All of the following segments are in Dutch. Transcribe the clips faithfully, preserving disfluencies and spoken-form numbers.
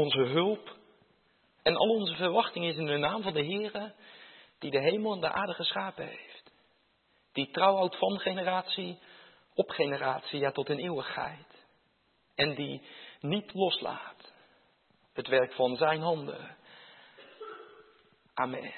onze hulp en al onze verwachting is in de naam van de Heere, die de hemel en de aarde geschapen heeft. Die trouw houdt van generatie op generatie, ja tot in eeuwigheid. En die niet loslaat het werk van zijn handen. Amen.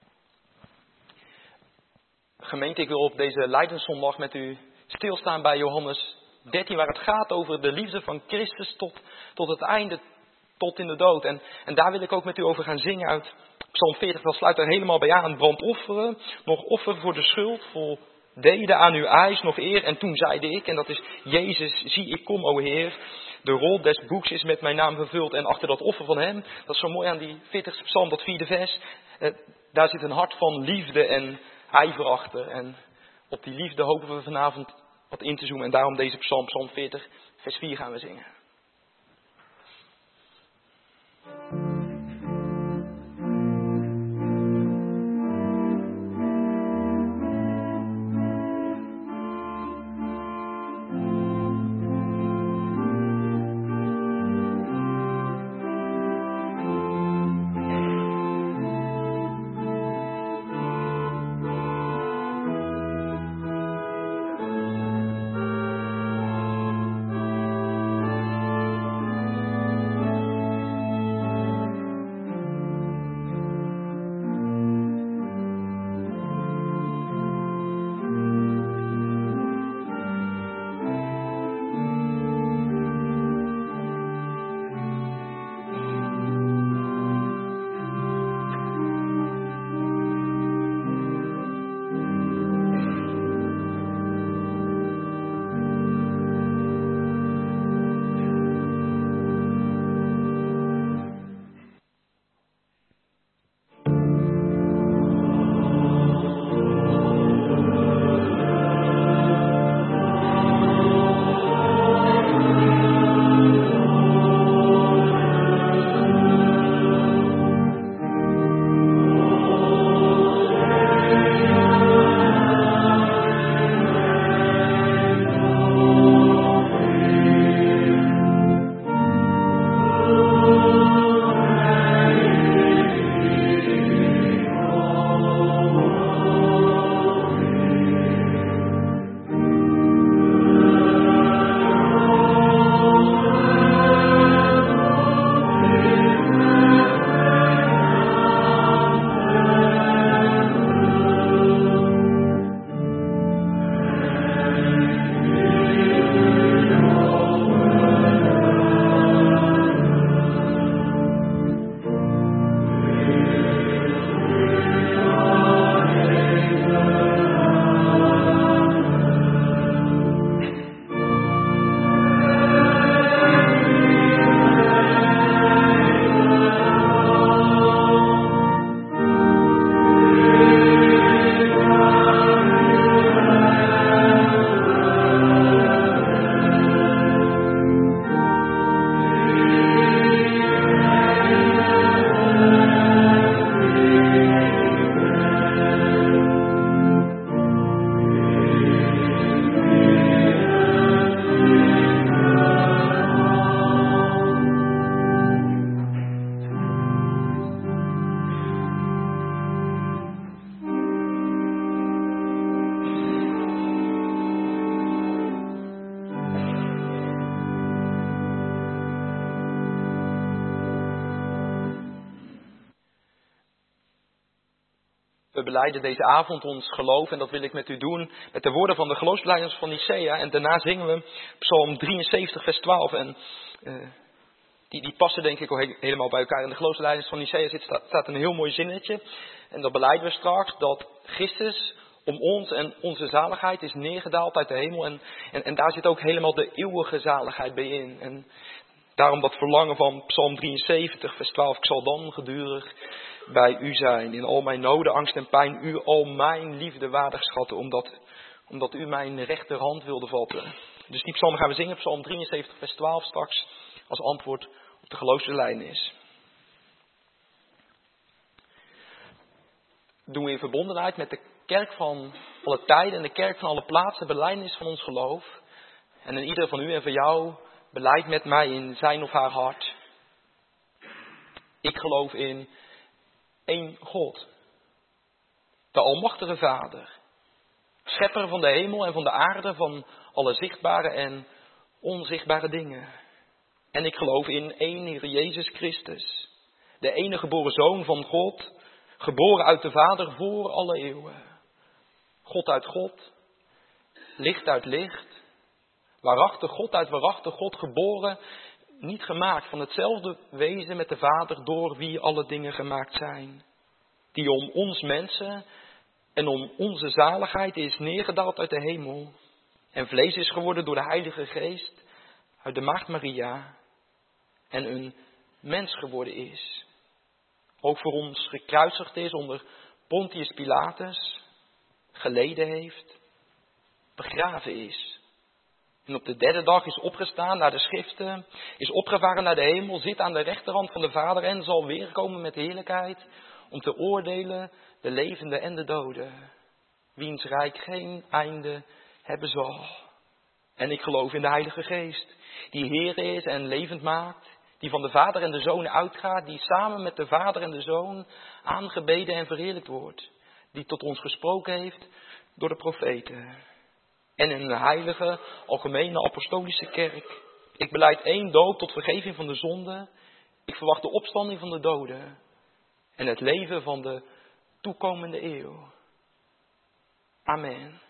Gemeente, ik wil op deze Lijdenszondag met u stilstaan bij Johannes dertien, waar het gaat over de liefde van Christus tot, tot het einde, tot in de dood. En, en daar wil ik ook met u over gaan zingen uit Psalm veertig. Dat sluit er helemaal bij aan. Brandofferen, nog offer voor de schuld, voldeden aan uw eis, nog eer. En toen zeide ik, en dat is Jezus, zie ik kom, o Heer. De rol des boeks is met mijn naam vervuld. En achter dat offer van hem, dat is zo mooi aan die veertigste psalm, dat vierde vers. Eh, daar zit een hart van liefde en ijver achter. En op die liefde hopen we vanavond wat in te zoomen. En daarom deze psalm, psalm veertig, vers vier gaan we zingen. We belijden deze avond ons geloof en dat wil ik met u doen met de woorden van de geloofsbelijdenis van Nicea. En daarna zingen we Psalm drieënzeventig vers twaalf en uh, die, die passen denk ik ook he- helemaal bij elkaar. In de geloofsbelijdenis van Nicea zit, staat, staat een heel mooi zinnetje en dat belijden we straks, dat Christus om ons en onze zaligheid is neergedaald uit de hemel en, en, en daar zit ook helemaal de eeuwige zaligheid bij in. En daarom dat verlangen van Psalm drieënzeventig vers twaalf, ik zal dan gedurig bij u zijn, in al mijn noden, angst en pijn, u al mijn liefde waardig schatten, omdat, omdat u mijn rechterhand wilde vatten. Dus die psalm gaan we zingen, Psalm drieënzeventig vers twaalf straks, als antwoord op de geloofsbelijdenis. Doen we in verbondenheid met de kerk van alle tijden en de kerk van alle plaatsen, de belijdenis van ons geloof. En in ieder van u en van jou belijdt met mij in zijn of haar hart. Ik geloof in één God. De Almachtige Vader. Schepper van de hemel en van de aarde, van alle zichtbare en onzichtbare dingen. En ik geloof in één Heer Jezus Christus. De enige geboren Zoon van God. Geboren uit de Vader voor alle eeuwen. God uit God. Licht uit licht. Waarachtig God uit waarachtig God, geboren, niet gemaakt, van hetzelfde wezen met de Vader, door wie alle dingen gemaakt zijn. Die om ons mensen en om onze zaligheid is neergedaald uit de hemel. En vlees is geworden door de Heilige Geest uit de Maagd Maria. En een mens geworden is. Ook voor ons gekruisigd is onder Pontius Pilatus. Geleden heeft. Begraven is. En op de derde dag is opgestaan naar de schriften, is opgevaren naar de hemel, zit aan de rechterhand van de Vader en zal weerkomen met heerlijkheid om te oordelen de levenden en de doden, wiens rijk geen einde hebben zal. En ik geloof in de Heilige Geest, die Heer is en levend maakt, die van de Vader en de Zoon uitgaat, die samen met de Vader en de Zoon aangebeden en verheerlijkt wordt, die tot ons gesproken heeft door de profeten. En in een heilige, algemene apostolische kerk. Ik belijd één doop tot vergeving van de zonde. Ik verwacht de opstanding van de doden. En het leven van de toekomende eeuw. Amen.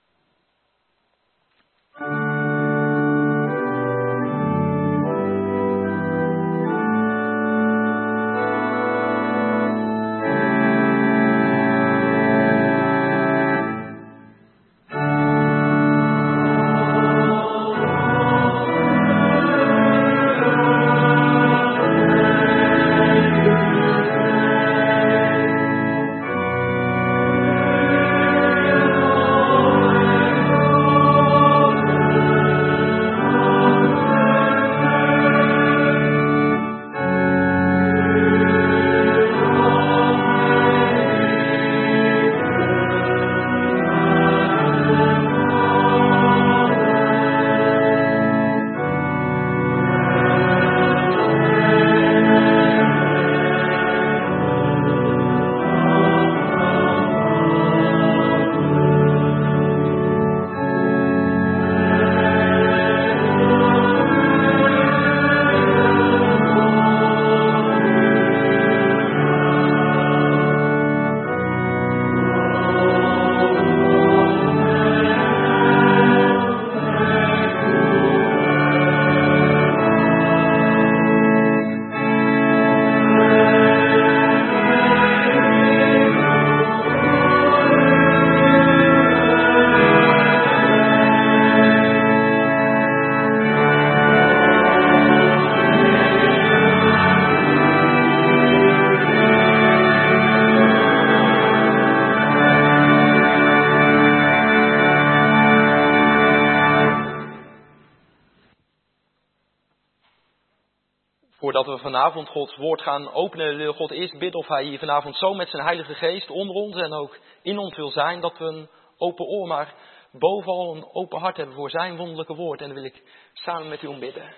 Voordat we vanavond Gods woord gaan openen, wil God eerst bidden of hij hier vanavond zo met zijn Heilige Geest onder ons en ook in ons wil zijn, dat we een open oor, maar bovenal een open hart hebben voor zijn wonderlijke woord. En dan wil ik samen met u om bidden.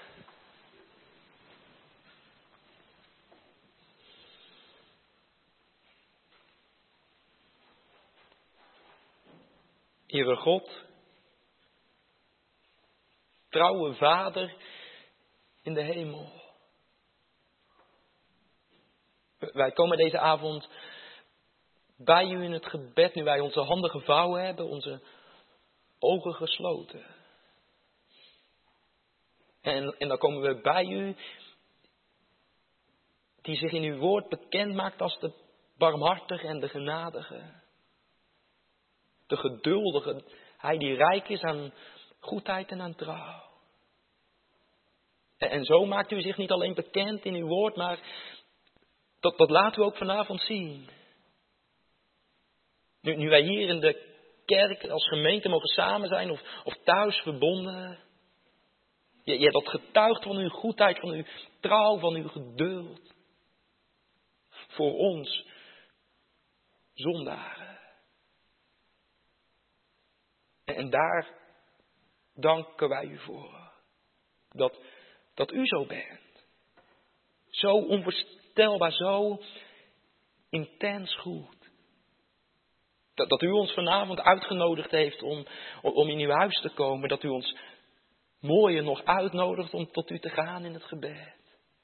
Heere God, trouwe Vader in de hemel. Wij komen deze avond bij u in het gebed, nu wij onze handen gevouwen hebben, onze ogen gesloten. En, en dan komen we bij u, die zich in uw woord bekend maakt als de barmhartige en de genadige. De geduldige, hij die rijk is aan goedheid en aan trouw. En, en zo maakt u zich niet alleen bekend in uw woord, maar dat, dat laten we ook vanavond zien. Nu, nu wij hier in de kerk als gemeente mogen samen zijn of, of thuis verbonden. Je, je, dat getuigt van uw goedheid, van uw trouw, van uw geduld. Voor ons, zondaren. En, en daar danken wij u voor. Dat, dat u zo bent. Zo onverstaanbaar. onvoorstelbaar, zo intens goed. Dat, dat u ons vanavond uitgenodigd heeft om, om in uw huis te komen. Dat u ons mooier nog uitnodigt om tot u te gaan in het gebed.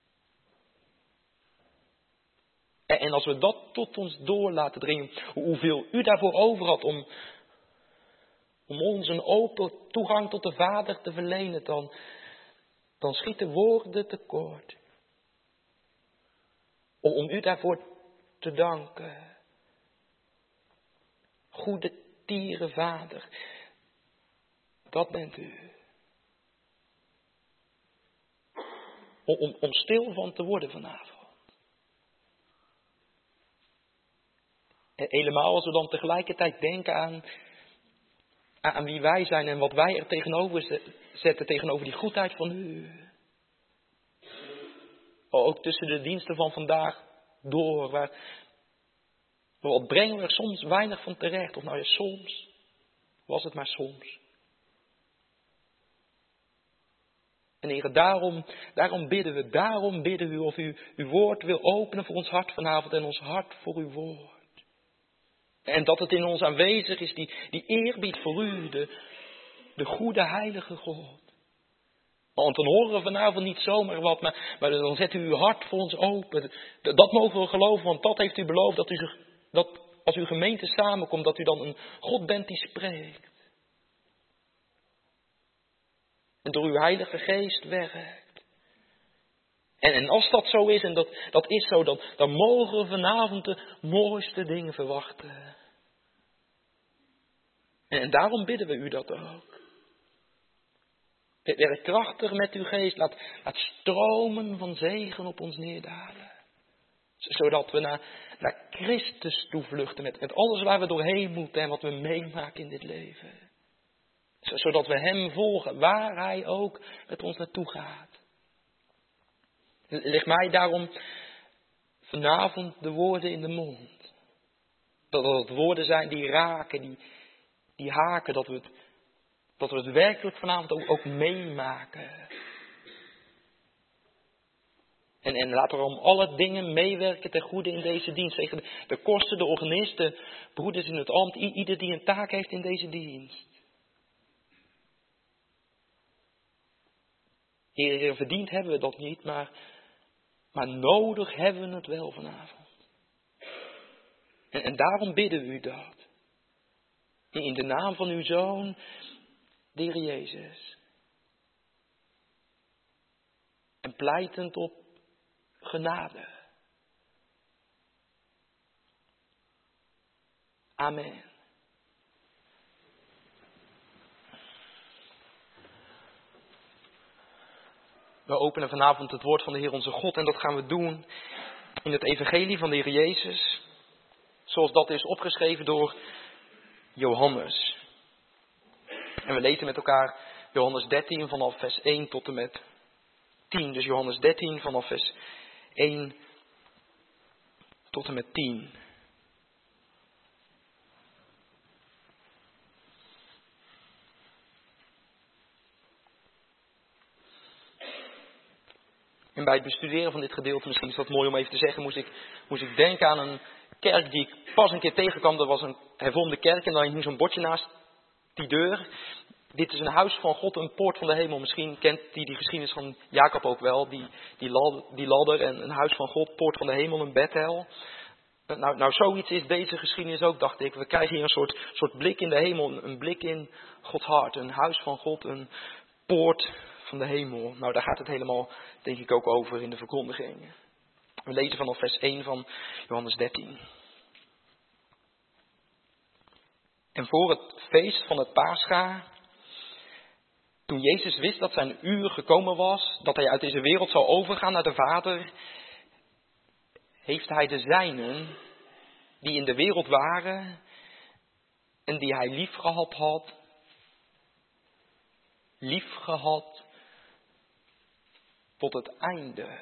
En, en als we dat tot ons door laten dringen, hoeveel u daarvoor over had om, om ons een open toegang tot de Vader te verlenen, dan, dan schieten woorden tekort. Om, om u daarvoor te danken. Goede tiere Vader, dat bent u. Om, om, om stil van te worden vanavond. En helemaal als we dan tegelijkertijd denken aan, aan wie wij zijn en wat wij er tegenover zetten tegenover die goedheid van u. Ook tussen de diensten van vandaag door, waar, wat brengen we er soms weinig van terecht. Of nou ja, soms was het maar soms. En Heere, daarom, daarom bidden we, daarom bidden we of u uw woord wil openen voor ons hart vanavond en ons hart voor uw woord. En dat het in ons aanwezig is, die, die eerbied voor u, de, de goede heilige God. Want dan horen we vanavond niet zomaar wat, maar, maar dan zet u uw hart voor ons open. Dat mogen we geloven, want dat heeft u beloofd, dat, u zich, dat als uw gemeente samenkomt, dat u dan een God bent die spreekt. En door uw heilige geest werkt. En, en als dat zo is, en dat, dat is zo, dan, dan mogen we vanavond de mooiste dingen verwachten. En, en daarom bidden we u dat ook. Werk krachtig met uw geest, laat, laat stromen van zegen op ons neerdalen. Zodat we naar, naar Christus toevluchten met, met alles waar we doorheen moeten en wat we meemaken in dit leven. Zodat we hem volgen, waar hij ook met ons naartoe gaat. Leg mij daarom vanavond de woorden in de mond. Dat het woorden zijn die raken, die, die haken, dat we, het, dat we het werkelijk vanavond ook, ook meemaken. En, en laat er om alle dingen meewerken ten goede in deze dienst. Tegen de, de kosten, de organisten, broeders in het ambt, ieder die een taak heeft in deze dienst. Heer, verdiend hebben we dat niet, maar, maar nodig hebben we het wel vanavond. En, en daarom bidden we u dat. In de naam van uw Zoon, de Heer Jezus. En pleitend op genade. Amen. We openen vanavond het woord van de Heer onze God en dat gaan we doen in het evangelie van de Heer Jezus. Zoals dat is opgeschreven door Johannes. En we lezen met elkaar Johannes dertien vanaf vers één tot en met tien. Dus Johannes dertien vanaf vers één tot en met tien. En bij het bestuderen van dit gedeelte, misschien is dat mooi om even te zeggen, moest ik, moest ik denken aan een kerk die ik pas een keer tegenkwam. Dat was een hervormde kerk en dan hing zo'n bordje naast die deur. Dit is een huis van God, een poort van de hemel. Misschien kent die die geschiedenis van Jacob ook wel. Die, die, ladder, die ladder en een huis van God, poort van de hemel, een Bethel. Nou, nou, zoiets is deze geschiedenis ook, dacht ik. We krijgen hier een soort, soort blik in de hemel, een blik in Gods hart. Een huis van God, een poort van de hemel. Nou, daar gaat het helemaal, denk ik, ook over in de verkondiging. We lezen vanaf vers één van Johannes dertien. En voor het feest van het Pascha, toen Jezus wist dat zijn uur gekomen was, dat hij uit deze wereld zou overgaan naar de Vader, heeft hij de zijnen, die in de wereld waren en die hij liefgehad had, liefgehad tot het einde.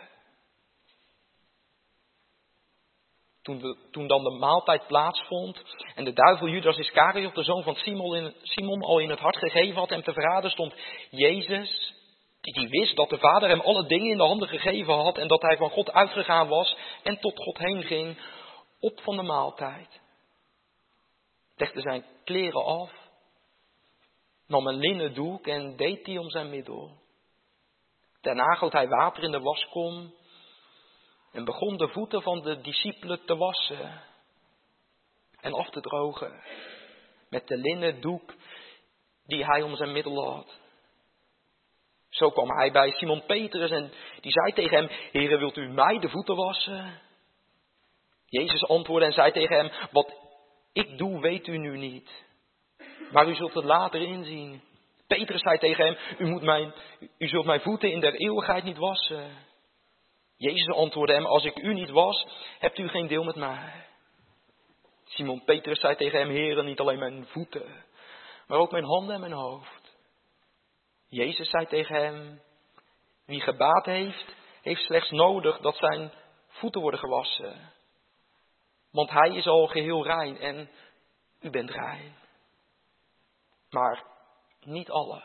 Toen, de, toen dan de maaltijd plaatsvond en de duivel Judas Iscariot, de zoon van Simon, in, Simon, al in het hart gegeven had hem te verraden, stond Jezus Die, die wist dat de Vader hem alle dingen in de handen gegeven had en dat hij van God uitgegaan was en tot God heen ging op van de maaltijd. Legde zijn kleren af, nam een linnen doek en deed die om zijn middel. Daarna goot hij water in de waskom en begon de voeten van de discipelen te wassen en af te drogen met de linnen doek die hij om zijn middel had. Zo kwam hij bij Simon Petrus en die zei tegen hem: Heere, wilt u mij de voeten wassen? Jezus antwoordde en zei tegen hem: Wat ik doe, weet u nu niet, maar u zult het later inzien. Petrus zei tegen hem: U, moet mijn, u zult mijn voeten in der eeuwigheid niet wassen. Jezus antwoordde hem: Als ik u niet was, hebt u geen deel met mij. Simon Petrus zei tegen hem: Heere, niet alleen mijn voeten, maar ook mijn handen en mijn hoofd. Jezus zei tegen hem: Wie gebaat heeft, heeft slechts nodig dat zijn voeten worden gewassen. Want hij is al geheel rein en u bent rein. Maar niet alle.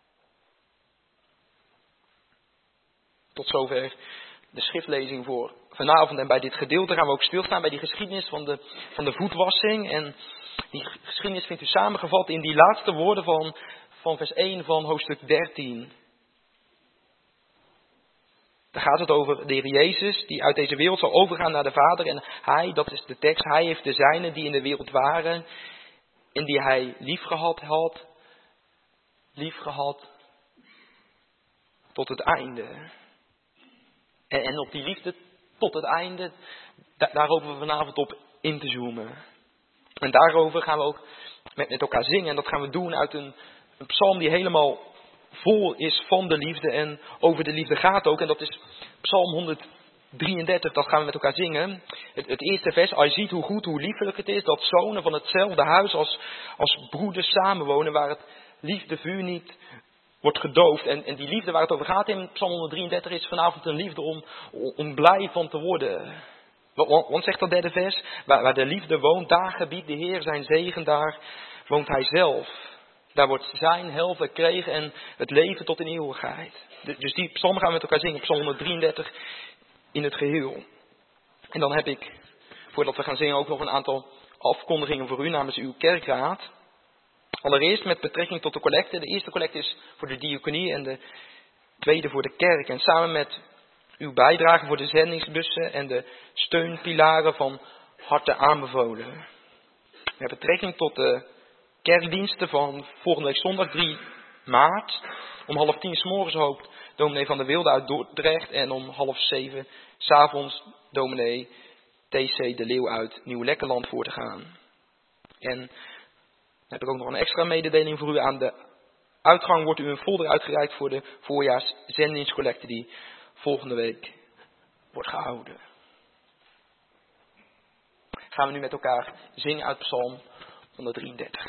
Tot zover de schriftlezing voor vanavond. En bij dit gedeelte gaan we ook stilstaan bij die geschiedenis van de, van de voetwassing. En die geschiedenis vindt u samengevat in die laatste woorden van, van vers één van hoofdstuk dertien. Daar gaat het over de Heer Jezus die uit deze wereld zal overgaan naar de Vader. En hij, dat is de tekst, hij heeft de zijnen die in de wereld waren en die hij liefgehad had, liefgehad tot het einde. En, en op die liefde tot het einde, da, daar hopen we vanavond op in te zoomen. En daarover gaan we ook met, met elkaar zingen. En dat gaan we doen uit een, een psalm die helemaal vol is van de liefde en over de liefde gaat ook. En dat is psalm honderddrieëndertig, dat gaan we met elkaar zingen. Het, het eerste vers: Als je ziet hoe goed, hoe liefelijk het is dat zonen van hetzelfde huis als, als broeders samenwonen, waar het liefdevuur niet wordt gedoofd. En, en die liefde waar het over gaat in psalm honderddrieëndertig is vanavond een liefde om, om blij van te worden. Want, want zegt dat derde vers: waar, waar de liefde woont, daar gebiedt de Heer zijn zegen, daar woont hij zelf. Daar wordt zijn heil verkregen en het leven tot in eeuwigheid. Dus die psalm gaan we met elkaar zingen, psalm honderddrieëndertig in het geheel. En dan heb ik, voordat we gaan zingen, ook nog een aantal afkondigingen voor u namens uw kerkraad. Allereerst met betrekking tot de collecte. De eerste collecte is voor de diaconie en de tweede voor de kerk. En samen met uw bijdrage voor de zendingsbussen en de steunpilaren van harte aanbevolen. Met betrekking tot de kerkdiensten van volgende week zondag drie maart. Om half tien 's morgens hoopt dominee Van der Wilde uit Dordrecht. En om half zeven 's avonds dominee T C de Leeuw uit Nieuw-Lekkerland voor te gaan. En dan heb ik ook nog een extra mededeling voor u. Aan de uitgang wordt u een folder uitgereikt voor de voorjaarszendingscollecte die volgende week wordt gehouden. Gaan we nu met elkaar zingen uit psalm honderddrieëndertig.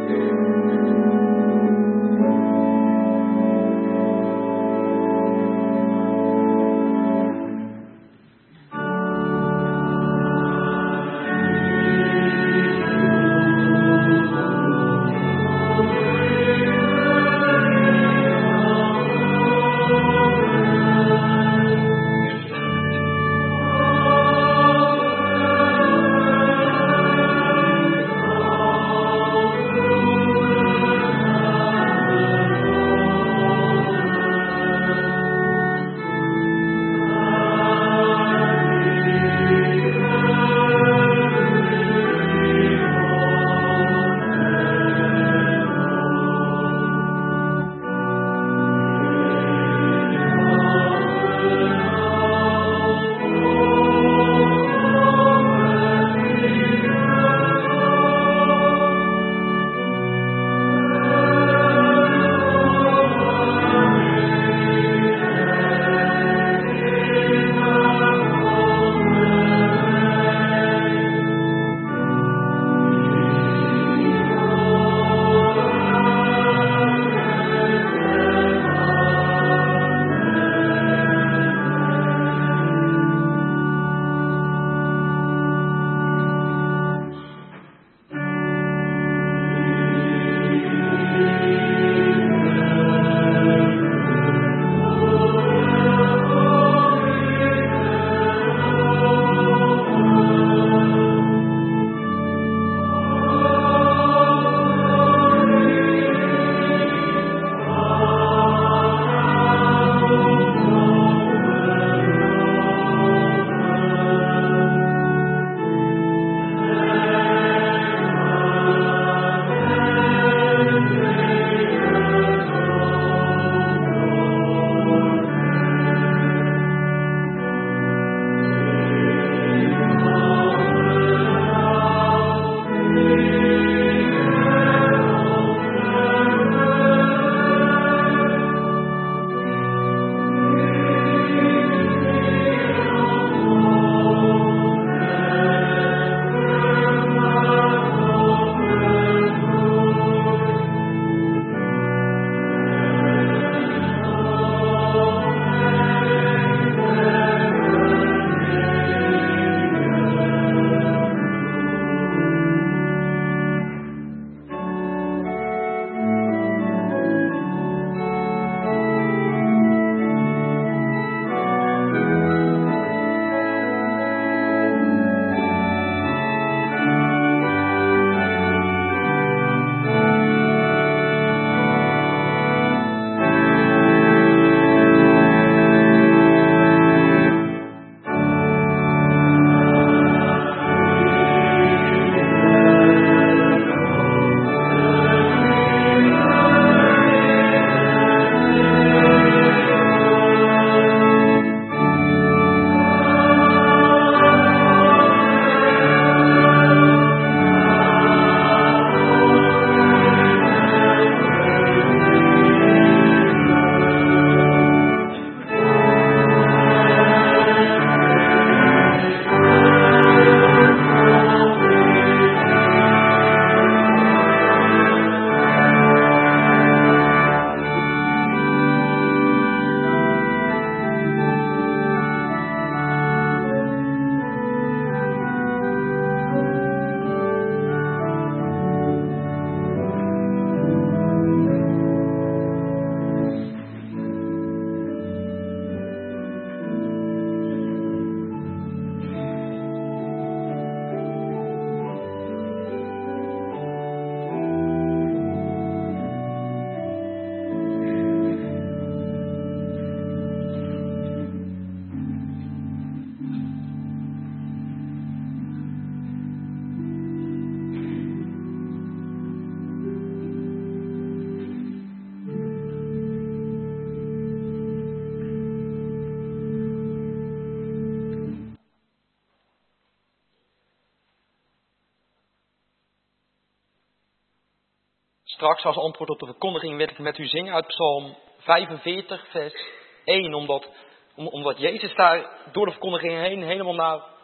Straks als antwoord op de verkondiging wil ik met u zingen uit Psalm vijfenveertig, vers één. Omdat, om, omdat Jezus daar door de verkondiging heen helemaal naar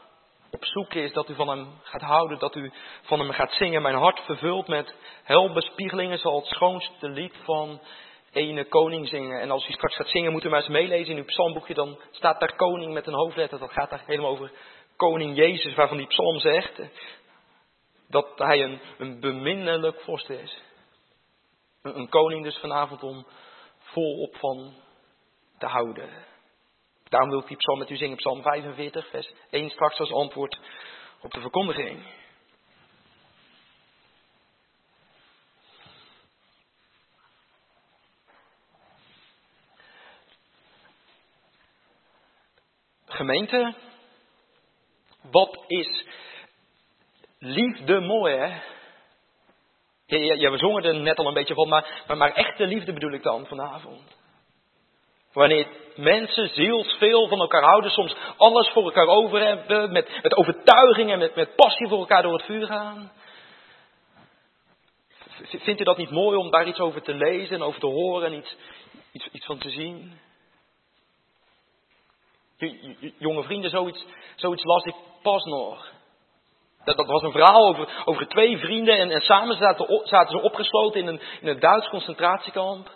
op zoek is, dat u van hem gaat houden, dat u van hem gaat zingen. Mijn hart vervult met helbespiegelingen zal het schoonste lied van ene koning zingen. En als u straks gaat zingen, moet u maar eens meelezen in uw psalmboekje. Dan staat daar koning met een hoofdletter. Dat gaat daar helemaal over koning Jezus, waarvan die psalm zegt dat hij een, een beminnelijk vorst is. Een, een koning dus vanavond om volop van te houden. Daarom wil ik die psalm met u zingen, psalm vijfenveertig, vers één straks als antwoord op de verkondiging. Gemeente, wat is liefde mooi, hè? Ja, ja, ja, we zongen er net al een beetje van, maar, maar, maar echte liefde bedoel ik dan vanavond. Wanneer mensen zielsveel van elkaar houden, soms alles voor elkaar over hebben, met, met overtuiging en met, met passie voor elkaar door het vuur gaan. Vindt u dat niet mooi om daar iets over te lezen en over te horen en iets, iets, iets van te zien? Jonge vrienden, zoiets, zoiets las ik pas nog. Dat, dat was een verhaal over, over twee vrienden en, en samen zaten, zaten ze opgesloten in een, in een Duits concentratiekamp.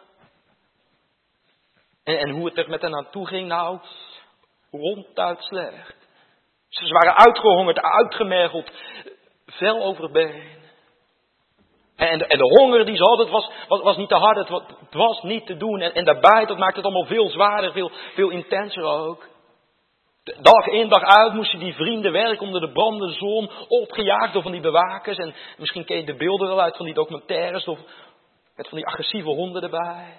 En, en hoe het er met hen aan toe ging, nou, ronduit slecht. Ze waren uitgehongerd, uitgemergeld, vel over het been. En de, en de honger die ze hadden, het was, was, was niet te hard, het was, het was niet te doen. En, en daarbij, dat maakte het allemaal veel zwaarder, veel, veel intenser ook. Dag in, dag uit moesten die vrienden werken onder de brandende zon, opgejaagd door van die bewakers. En misschien ken je de beelden wel uit van die documentaires, of met van die agressieve honden erbij.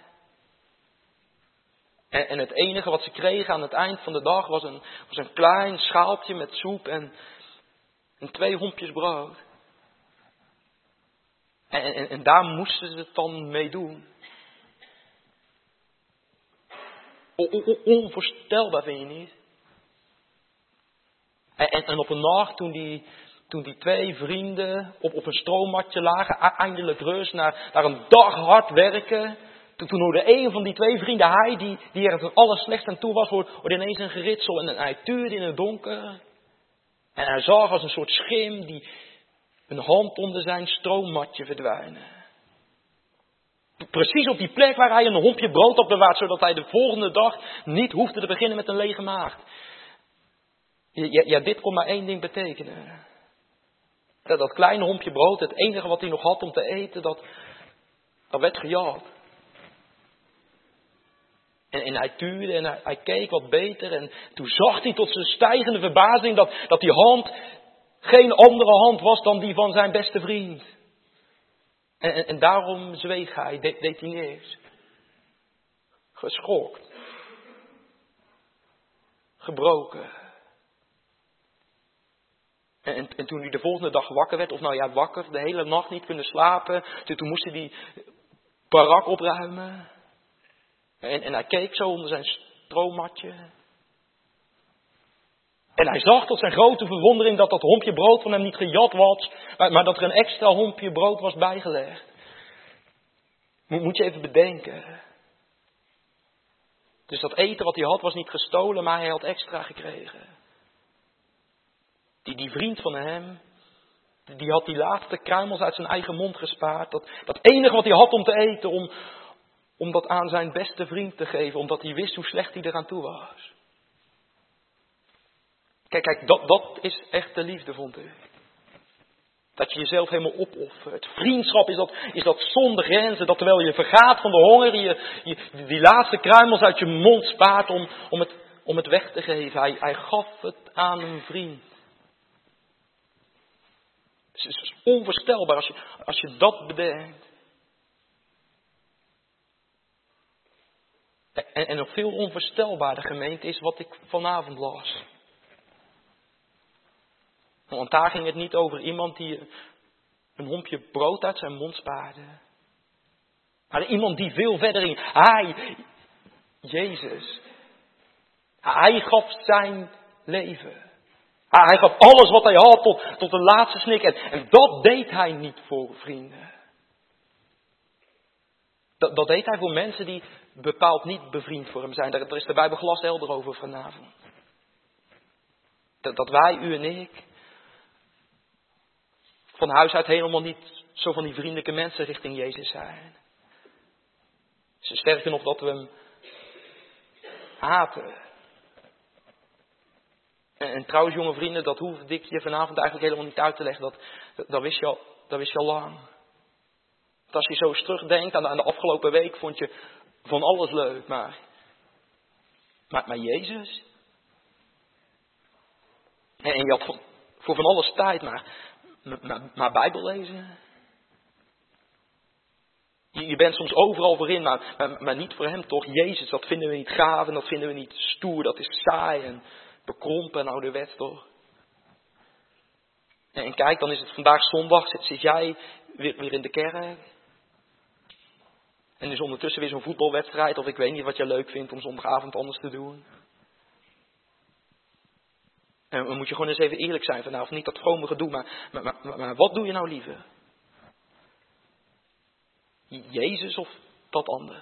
En, en het enige wat ze kregen aan het eind van de dag was een, was een klein schaaltje met soep en, en twee hompjes brood. En, en, en daar moesten ze het dan mee doen. O, o, onvoorstelbaar, vind je niet? En, en, en op een nacht, toen die, toen die twee vrienden op, op een stroommatje lagen, eindelijk rust, na, na een dag hard werken. Toen, toen hoorde een van die twee vrienden, hij die, die er het allerslechtst aan toe was, hoorde, hoorde ineens een geritsel. En hij tuurde in het donker. En hij zag als een soort schim die een hand onder zijn stroommatje verdwijnen. Precies op die plek waar hij een hompje brood had bewaard, zodat hij de volgende dag niet hoefde te beginnen met een lege maag. Ja, ja, dit kon maar één ding betekenen. Dat, dat kleine hompje brood, het enige wat hij nog had om te eten, dat, dat werd gejat. En, en hij tuurde en hij, hij keek wat beter. En toen zag hij tot zijn stijgende verbazing dat, dat die hand geen andere hand was dan die van zijn beste vriend. En, en, en daarom zweeg hij, deed, deed hij niks. Geschokt. Gebroken. En, en, en toen hij de volgende dag wakker werd, of nou ja wakker, de hele nacht niet kunnen slapen. Toen, toen moest hij die barak opruimen. En, en hij keek zo onder zijn stroommatje. En hij zag tot zijn grote verwondering dat dat hompje brood van hem niet gejat was, maar, maar dat er een extra hompje brood was bijgelegd. Moet, moet je even bedenken. Dus dat eten wat hij had was niet gestolen, maar hij had extra gekregen. Die, die vriend van hem, die had die laatste kruimels uit zijn eigen mond gespaard. Dat, dat enige wat hij had om te eten, om, om dat aan zijn beste vriend te geven, omdat hij wist hoe slecht hij eraan toe was. Kijk, kijk, dat, dat is echte liefde, vond ik. Dat je jezelf helemaal opoffert. Vriendschap is dat, is dat zonder grenzen. Dat terwijl je vergaat van de honger, je, je die laatste kruimels uit je mond spaart om, om, het, om het weg te geven. Hij, hij gaf het aan een vriend. Het is onvoorstelbaar als je, als je dat bedenkt. En, en nog veel onvoorstelbaarder, gemeente, is wat ik vanavond las. Want daar ging het niet over iemand die een hompje brood uit zijn mond spaarde. Maar iemand die veel verder ging. Hij, Jezus. Hij gaf zijn leven. Hij gaf alles wat hij had tot, tot de laatste snik. En, en dat deed hij niet voor vrienden. Dat, dat deed hij voor mensen die bepaald niet bevriend voor hem zijn. Daar, daar is de Bijbel glashelder over vanavond. Dat, dat wij, u en ik, van huis uit helemaal niet zo van die vriendelijke mensen richting Jezus zijn. Sterker nog, dat we hem haten. En, en trouwens, jonge vrienden, dat hoefde ik je vanavond eigenlijk helemaal niet uit te leggen. Dat, dat, dat, wist, je al, dat wist je al lang. Dat als je zo eens terugdenkt aan de, aan de afgelopen week, vond je van alles leuk. Maar, maar, maar Jezus? En, en je had van, voor van alles tijd, maar, maar, maar Bijbel lezen? Je, je bent soms overal voor in, maar, maar, maar niet voor hem toch? Jezus, dat vinden we niet gaaf en dat vinden we niet stoer. Dat is saai en bekrompen en ouderwets toch? En, en kijk, dan is het vandaag zondag, zit, zit jij weer, weer in de kerk. En is ondertussen weer zo'n voetbalwedstrijd, of ik weet niet wat je leuk vindt om zondagavond anders te doen. En dan moet je gewoon eens even eerlijk zijn vanavond. Niet dat vrome gedoe, maar, maar, maar, maar, maar wat doe je nou liever? Jezus of dat andere?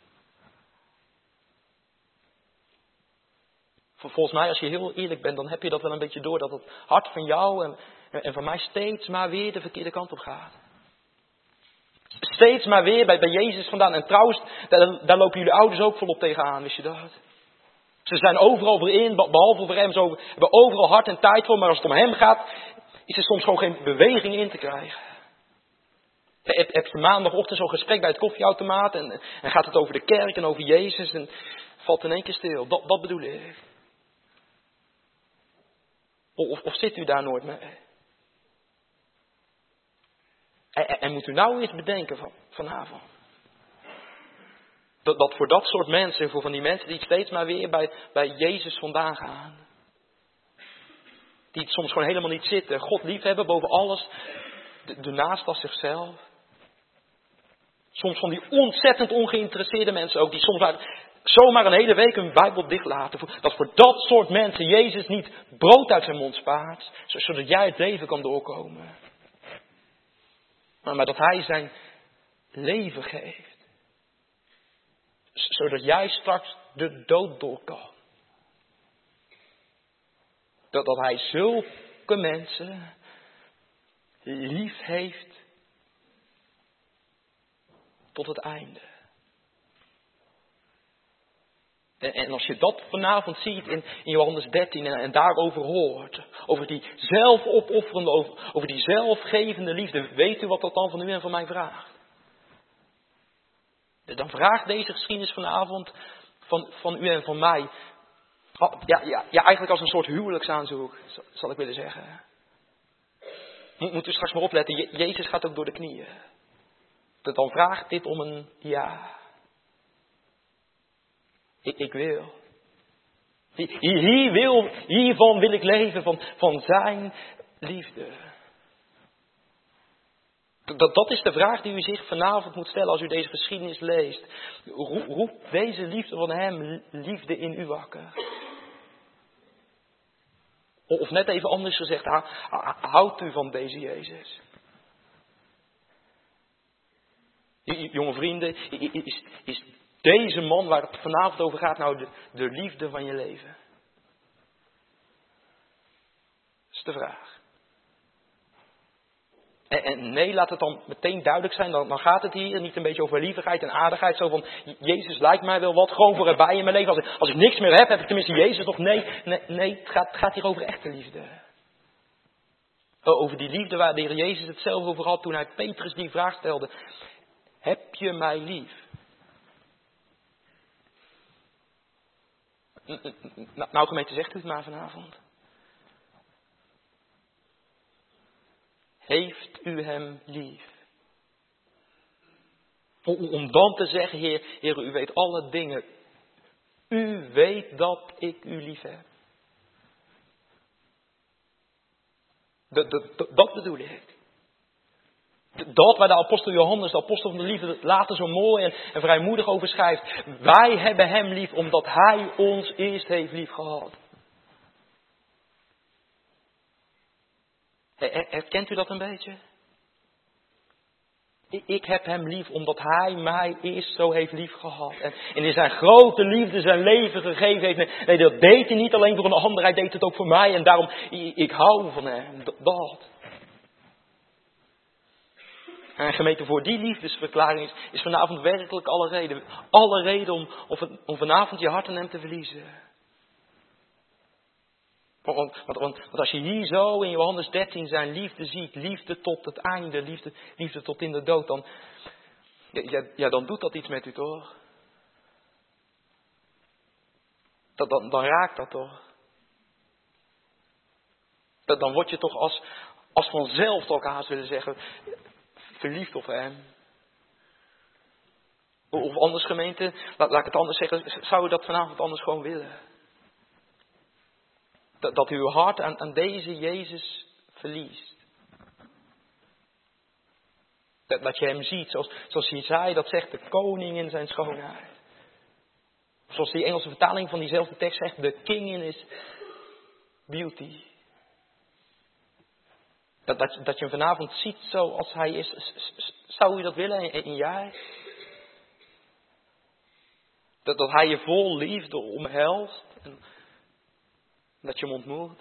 Volgens mij, als je heel eerlijk bent, dan heb je dat wel een beetje door. Dat het hart van jou en, en van mij steeds maar weer de verkeerde kant op gaat. Steeds maar weer bij, bij Jezus vandaan. En trouwens, daar, daar lopen jullie ouders ook volop tegenaan, wist je dat? Ze zijn overal voor in, behalve voor hem. Ze hebben overal hart en tijd voor. Maar als het om hem gaat, is er soms gewoon geen beweging in te krijgen. Heb, heb je maandagochtend zo'n gesprek bij het koffieautomaat. En, en gaat het over de kerk en over Jezus. En valt in één keer stil. Dat, dat bedoel ik. Of, of zit u daar nooit mee? En, en, en moet u nou eens bedenken van, vanavond. Dat, dat voor dat soort mensen, voor van die mensen die steeds maar weer bij, bij Jezus vandaan gaan. Die het soms gewoon helemaal niet zitten. God liefhebben boven alles. De, de naast als zichzelf. Soms van die ontzettend ongeïnteresseerde mensen ook. Die soms uit, zomaar een hele week hun Bijbel dicht laten. Dat voor dat soort mensen Jezus niet brood uit zijn mond spaart. Zodat jij het leven kan doorkomen. Maar, maar dat hij zijn leven geeft. Zodat jij straks de dood door kan. Dat, dat hij zulke mensen lief heeft tot het einde. En, en als je dat vanavond ziet in, in Johannes dertien en, en daarover hoort, over die zelfopofferende, over, over die zelfgevende liefde, weet u wat dat dan van u en van mij vraagt? Dan vraagt deze geschiedenis vanavond van, van u en van mij, ja, ja, ja, eigenlijk als een soort huwelijksaanzoek, zal ik willen zeggen. Moet, moet u straks maar opletten, Je, Jezus gaat ook door de knieën. Dan vraagt dit om een ja. Ik, ik wil. Hier, hier wil. Hiervan wil ik leven, van, van zijn liefde. Dat, dat is de vraag die u zich vanavond moet stellen als u deze geschiedenis leest. Roep, roep deze liefde van hem, liefde in u wakker. Of net even anders gezegd, houdt u van deze Jezus? Jonge vrienden, is, is deze man waar het vanavond over gaat nou de, de liefde van je leven? Dat is de vraag. En, en nee, laat het dan meteen duidelijk zijn, dan, dan gaat het hier niet een beetje over liefigheid en aardigheid. Zo van, Jezus lijkt mij wel wat, gewoon voor erbij in mijn leven. Als ik, als ik niks meer heb, heb ik tenminste Jezus nog. Nee, nee, nee het, gaat, het gaat hier over echte liefde. Over die liefde waar de Heer Jezus het zelf over had toen hij Petrus die vraag stelde. Heb je mij lief? Nou gemeente, zegt u het maar vanavond. Heeft u hem lief? Om dan te zeggen, Heer, Heer, u weet alle dingen. U weet dat ik u lief heb. Dat, dat, dat bedoel ik. Dat waar de apostel Johannes, de apostel van de liefde, later zo mooi en, en vrijmoedig over schrijft. Wij hebben hem lief omdat hij ons eerst heeft lief gehad. Herkent u dat een beetje? Ik heb hem lief omdat hij mij eerst zo heeft lief gehad. En, en in zijn grote liefde zijn leven gegeven heeft. Nee, dat deed hij niet alleen voor een ander, hij deed het ook voor mij. En daarom, ik, ik hou van hem. Dat. En gemeente, voor die liefdesverklaring is, is vanavond werkelijk alle reden. Alle reden om, om, om vanavond je hart aan hem te verliezen. Want, want, want, want als je hier zo in Johannes dertien zijn liefde ziet, liefde tot het einde, liefde, liefde tot in de dood, dan, ja, ja, dan doet dat iets met u toch? Dat, dan, dan raakt dat toch? Dat, dan word je toch als, als vanzelf, toch haast willen zeggen, verliefd op hem. Of anders gemeente, laat, laat ik het anders zeggen, zou u dat vanavond anders gewoon willen? Dat, dat u uw hart aan, aan deze Jezus verliest. Dat, dat je hem ziet, zoals, zoals Jesaja dat zegt, de koning in zijn schoonheid. Zoals die Engelse vertaling van diezelfde tekst zegt, the king in his beauty. Dat, dat, dat je hem vanavond ziet zoals hij is. Zou u dat willen en, en jij? Dat, dat hij je vol liefde omhelst. En dat je hem ontmoet.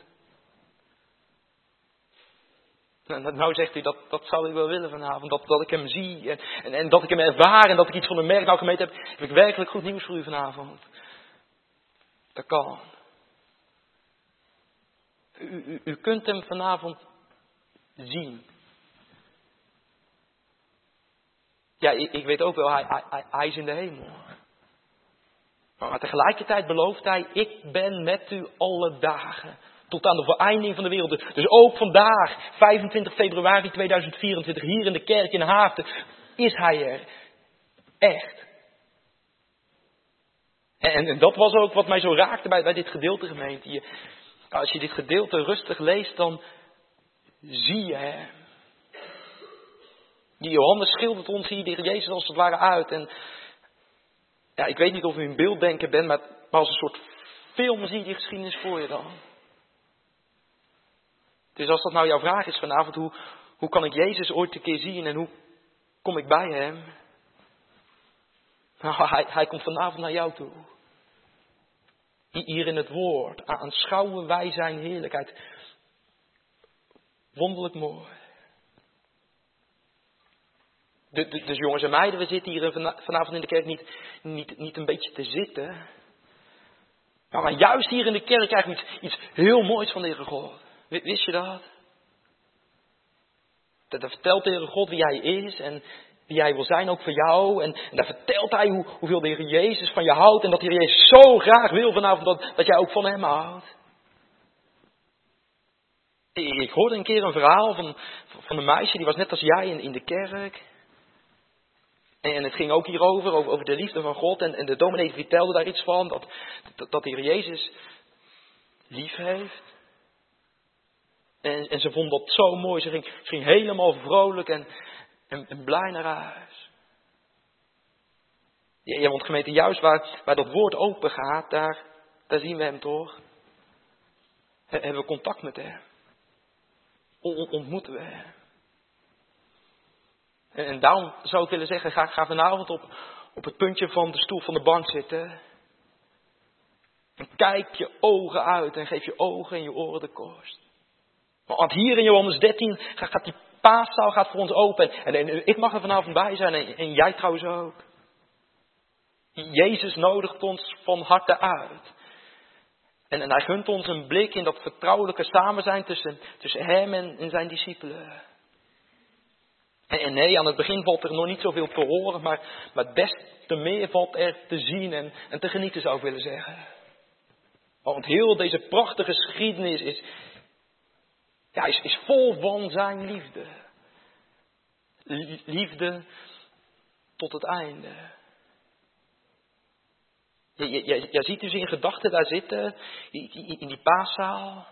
En nou zegt u, dat, dat zou ik wel willen vanavond. Dat, dat ik hem zie en, en, en dat ik hem ervaar en dat ik iets van hem merk. Nou gemeente, heb, heb ik werkelijk goed nieuws voor u vanavond. Dat kan. U, u, u kunt hem vanavond zien. Ja, ik, ik weet ook wel, hij, hij, hij is in de hemel. Maar tegelijkertijd belooft hij, ik ben met u alle dagen. Tot aan de voleinding van de wereld. Dus ook vandaag, vijfentwintig februari tweeduizend vierentwintig, hier in de kerk in Haaften, is hij er. Echt. En, en dat was ook wat mij zo raakte bij, bij dit gedeelte, gemeente. Je, als je dit gedeelte rustig leest, dan zie je hem. Die Johannes schildert ons hier de Heer Jezus als het ware uit. En ja, ik weet niet of u in beelddenken bent, maar, maar als een soort film zie je die geschiedenis voor je dan. Dus als dat nou jouw vraag is vanavond, hoe, hoe kan ik Jezus ooit een keer zien en hoe kom ik bij hem? Nou, hij, hij komt vanavond naar jou toe. Hier in het woord aanschouwen wij zijn heerlijkheid. Wonderlijk mooi. Dus jongens en meiden, we zitten hier vanavond in de kerk niet, niet, niet een beetje te zitten. Maar juist hier in de kerk krijgen we iets, iets heel moois van de Heere God. Wist je dat? Dat vertelt de Heere God wie hij is en wie hij wil zijn ook voor jou. En, en daar vertelt hij hoe, hoeveel de Heer Jezus van je houdt. En dat de Heer Jezus zo graag wil vanavond dat, dat jij ook van hem houdt. Ik hoorde een keer een verhaal van, van een meisje, die was net als jij in, in de kerk. En het ging ook hierover, over, over de liefde van God. En, en de dominee vertelde daar iets van, dat, dat, dat de Heer Jezus lief heeft. En, en ze vond dat zo mooi. Ze ging, ze ging helemaal vrolijk en, en, en blij naar huis. Ja, ja, want gemeente, juist waar, waar dat woord open gaat, daar, daar zien we hem toch. He, hebben we contact met hem. O, ontmoeten we hem. En, en daarom zou ik willen zeggen, ga, ga vanavond op, op het puntje van de stoel van de bank zitten. En kijk je ogen uit en geef je ogen en je oren de kost. Want hier in Johannes dertien gaat die paaszaal gaat voor ons open. En, en ik mag er vanavond bij zijn en, en jij trouwens ook. Jezus nodigt ons van harte uit. En, en hij gunt ons een blik in dat vertrouwelijke samenzijn tussen, tussen hem en, en zijn discipelen. En, en nee, aan het begin valt er nog niet zoveel te horen, maar, maar des te meer valt er te zien en, en te genieten zou ik willen zeggen. Want heel deze prachtige geschiedenis is... Ja, is, is vol van zijn liefde. Liefde tot het einde. Je, je, je, je ziet dus in gedachten daar zitten, in, in die paaszaal.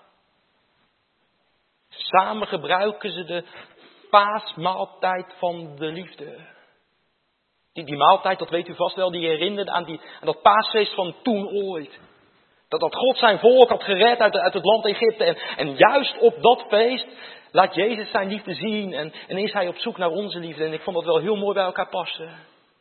Samen gebruiken ze de paasmaaltijd van de liefde. Die, die maaltijd, dat weet u vast wel, die herinnert aan, die, aan dat paasfeest van toen ooit. Dat, dat God zijn volk had gered uit, uit het land Egypte. En, en juist op dat feest Laat Jezus zijn liefde zien en, en is hij op zoek naar onze liefde. En ik vond dat wel heel mooi bij elkaar passen.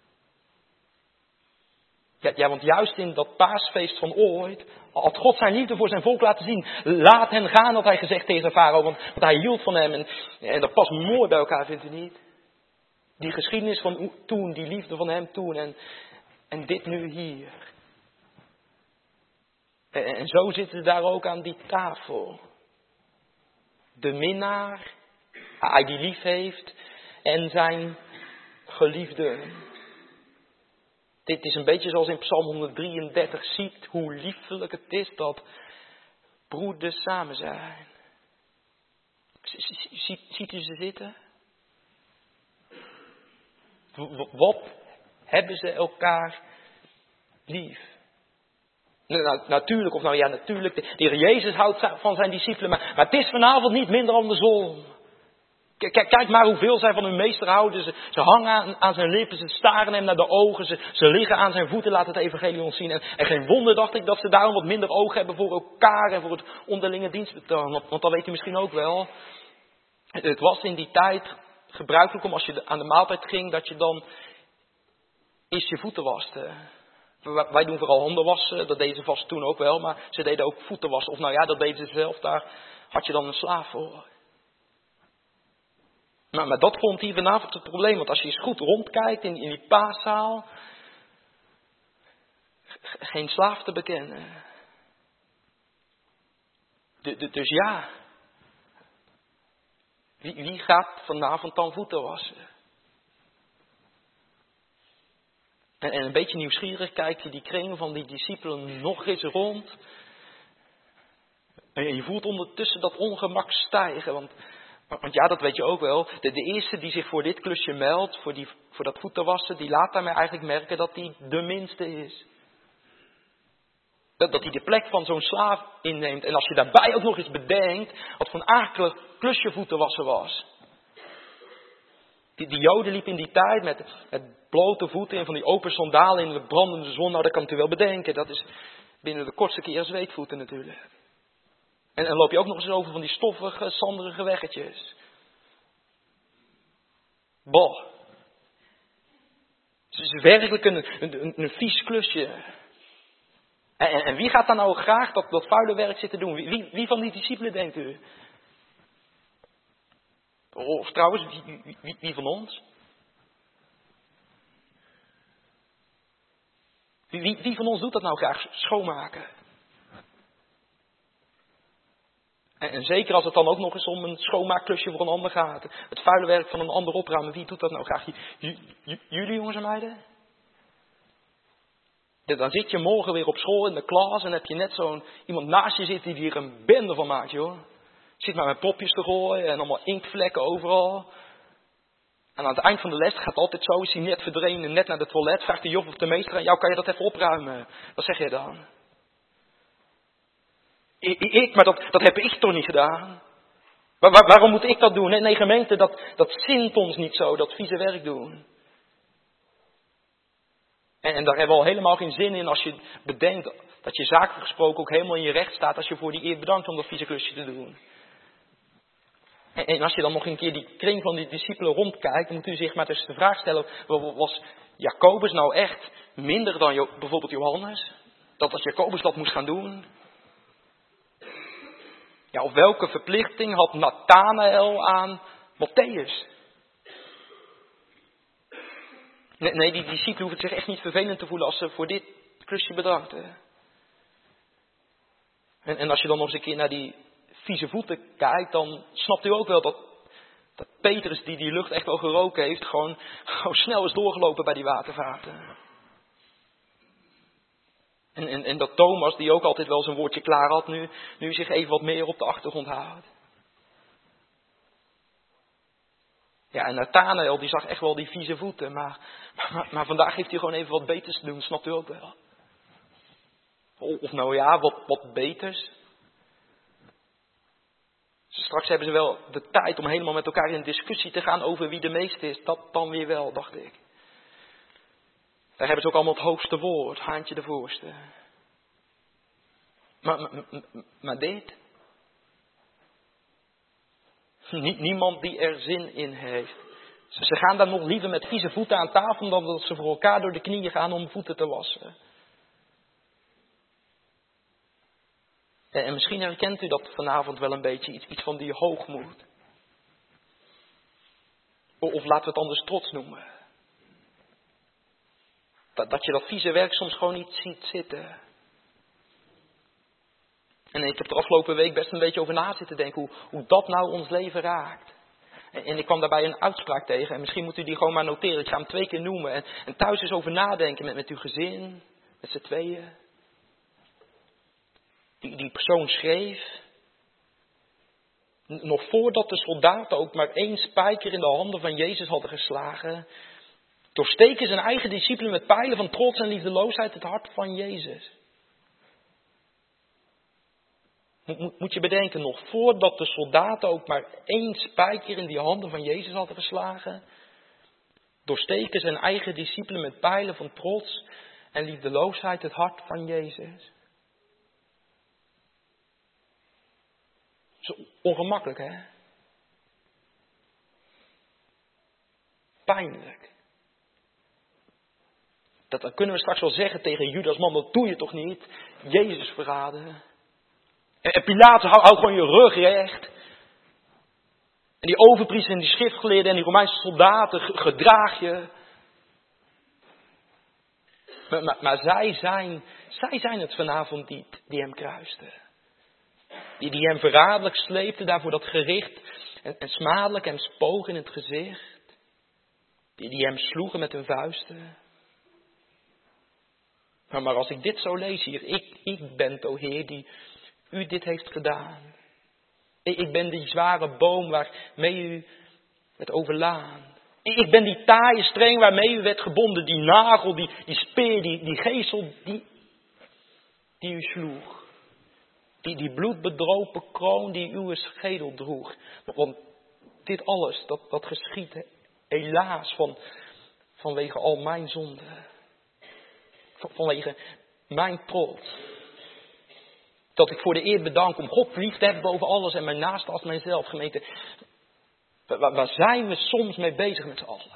Ja, ja, want juist in dat paasfeest van ooit had God zijn liefde voor zijn volk laten zien. Laat hen gaan, had hij gezegd tegen Farao, want, want hij hield van hem. En, en dat past mooi bij elkaar, vindt u niet? Die geschiedenis van toen, die liefde van hem toen en, en dit nu hier. En, en zo zitten ze daar ook aan die tafel. De minnaar, hij die lief heeft, en zijn geliefde. Dit is een beetje zoals in Psalm honderddrieëndertig ziet hoe liefelijk het is dat broeders samen zijn. Ziet, ziet u ze zitten? Wat hebben ze elkaar lief? Nou, natuurlijk, of nou ja, natuurlijk. De Heer Jezus houdt van zijn discipelen, maar, maar het is vanavond niet minder andersom. Kijk, kijk maar hoeveel zij van hun meester houden. Ze, ze hangen aan, aan zijn lippen, ze staren hem naar de ogen, ze, ze liggen aan zijn voeten, laat het evangelie ons zien. En, en geen wonder dacht ik dat ze daarom wat minder oog hebben voor elkaar en voor het onderlinge dienstbetoon. Want, want dat weet u misschien ook wel. Het, het was in die tijd gebruikelijk om als je aan de maaltijd ging, dat je dan eerst je voeten waste. Wij doen vooral handen wassen, dat deden ze vast toen ook wel, maar ze deden ook voeten wassen. Of nou ja, dat deden ze zelf, daar had je dan een slaaf voor. Maar, maar dat vond hij vanavond het probleem, want als je eens goed rondkijkt in, in die paaszaal, geen slaaf te bekennen. De, de, dus ja, wie, wie gaat vanavond dan voeten wassen? En, en een beetje nieuwsgierig kijk je die kring van die discipelen nog eens rond. En je voelt ondertussen dat ongemak stijgen, want... Want ja, dat weet je ook wel. De, de eerste die zich voor dit klusje meldt, voor, die, voor dat voeten wassen, die laat daarmee eigenlijk merken dat hij de minste is. Dat, dat hij de plek van zo'n slaaf inneemt. En als je daarbij ook nog eens bedenkt wat voor een akelig klusje voeten wassen was. Die, die Joden liepen in die tijd met, met blote voeten en van die open sandalen in de brandende zon. Nou, dat kan u wel bedenken. Dat is binnen de kortste keer zweetvoeten natuurlijk. En dan loop je ook nog eens over van die stoffige, zanderige weggetjes. Boh. Het is werkelijk een, een, een, een vies klusje. En, en, en wie gaat dan nou graag dat, dat vuile werk zitten doen? Wie, wie van die discipelen denkt u? Of trouwens, wie, wie, wie van ons? Wie, wie, wie van ons doet dat nou graag, schoonmaken? En, en zeker als het dan ook nog eens om een schoonmaakklusje voor een ander gaat. Het vuile werk van een ander opruimen. Wie doet dat nou graag? J, j, j, jullie jongens en meiden? Dan zit je morgen weer op school in de klas en heb je net zo'n iemand naast je zitten die hier een bende van maakt, joh. Zit maar met popjes te gooien en allemaal inktvlekken overal. En aan het eind van de les gaat het altijd zo, is hij net verdwenen, net naar de toilet, vraagt de juf of de meester aan jou, kan je dat even opruimen? Wat zeg je dan? Ik, ik maar dat, dat heb ik toch niet gedaan? Waar, waar, waarom moet ik dat doen? Nee, nee gemeente, dat, dat zint ons niet zo, dat vieze werk doen. En, en daar hebben we al helemaal geen zin in als je bedenkt dat je zakelijk gesproken ook helemaal in je recht staat als je voor die eer bedankt om dat vieze klusje te doen. En, en als je dan nog een keer die kring van die discipelen rondkijkt, dan moet u zich maar eens de vraag stellen, was Jacobus nou echt minder dan jo- bijvoorbeeld Johannes? Dat als Jacobus dat moest gaan doen? Ja, of welke verplichting had Nathanael aan Matthäus? Nee, nee, die discipelen hoeven zich echt niet vervelend te voelen als ze voor dit klusje bedankten. En, en als je dan nog eens een keer naar die vieze voeten kijkt, dan snapt u ook wel dat, dat Petrus, die die lucht echt wel geroken heeft, gewoon, gewoon snel is doorgelopen bij die watervaten. En, en, en dat Thomas, die ook altijd wel zijn woordje klaar had, nu, nu zich even wat meer op de achtergrond houdt. Ja, en Nathanael, die zag echt wel die vieze voeten, maar, maar, maar vandaag heeft hij gewoon even wat beters te doen, snapt u ook wel. Of nou ja, wat, wat beters. Straks hebben ze wel de tijd om helemaal met elkaar in discussie te gaan over wie de meeste is. Dat dan weer wel, dacht ik. Daar hebben ze ook allemaal het hoogste woord, Haantje de voorste. Maar, maar, maar dit? Nie- niemand die er zin in heeft. Ze, ze gaan dan nog liever met vieze voeten aan tafel dan dat ze voor elkaar door de knieën gaan om voeten te wassen. En, en misschien herkent u dat vanavond wel een beetje, iets, iets van die hoogmoed. Of, of laten we het anders trots noemen. Dat, dat je dat vieze werk soms gewoon niet ziet zitten. En ik heb er afgelopen week best een beetje over na zitten denken hoe, hoe dat nou ons leven raakt. En, en ik kwam daarbij een uitspraak tegen en misschien moet u die gewoon maar noteren. Ik ga hem twee keer noemen en, en thuis eens over nadenken met, met uw gezin, met z'n tweeën. Die, die persoon schreef, nog voordat de soldaten ook maar één spijker in de handen van Jezus hadden geslagen, doorsteken zijn eigen discipelen met pijlen van trots en liefdeloosheid het hart van Jezus. Moet, moet je bedenken, nog voordat de soldaten ook maar één spijker in die handen van Jezus hadden geslagen, doorsteken zijn eigen discipelen met pijlen van trots en liefdeloosheid het hart van Jezus. Zo ongemakkelijk, hè? Pijnlijk. Dat, dat kunnen we straks wel zeggen tegen Judas, man, dat doe je toch niet? Jezus verraden. En Pilatus, hou, hou gewoon je rug recht. En die overpriester en die schriftgeleerden en die Romeinse soldaten, gedraag je. Maar, maar, maar zij, zijn, zij zijn het vanavond die, die hem kruisten. Die, die hem verraderlijk sleepten daarvoor dat gericht en, en smadelijk hem spogen in het gezicht. Die, die hem sloegen met hun vuisten. Maar, maar als ik dit zo lees hier, ik, ik ben, o Heer, die u dit heeft gedaan. Ik, ik ben die zware boom waarmee u werd overlaan. Ik, ik ben die taaie streng waarmee u werd gebonden. Die nagel, die, die speer, die, die geesel die, die u sloeg. Die, die bloedbedropen kroon die uw schedel droeg. Want dit alles, dat, dat geschiet helaas van, vanwege al mijn zonden. Van, vanwege mijn trots. Dat ik voor de eer bedank om God lief te hebben boven alles en mijn naaste als mijzelf. Gemeente, waar, waar zijn we soms mee bezig met z'n allen?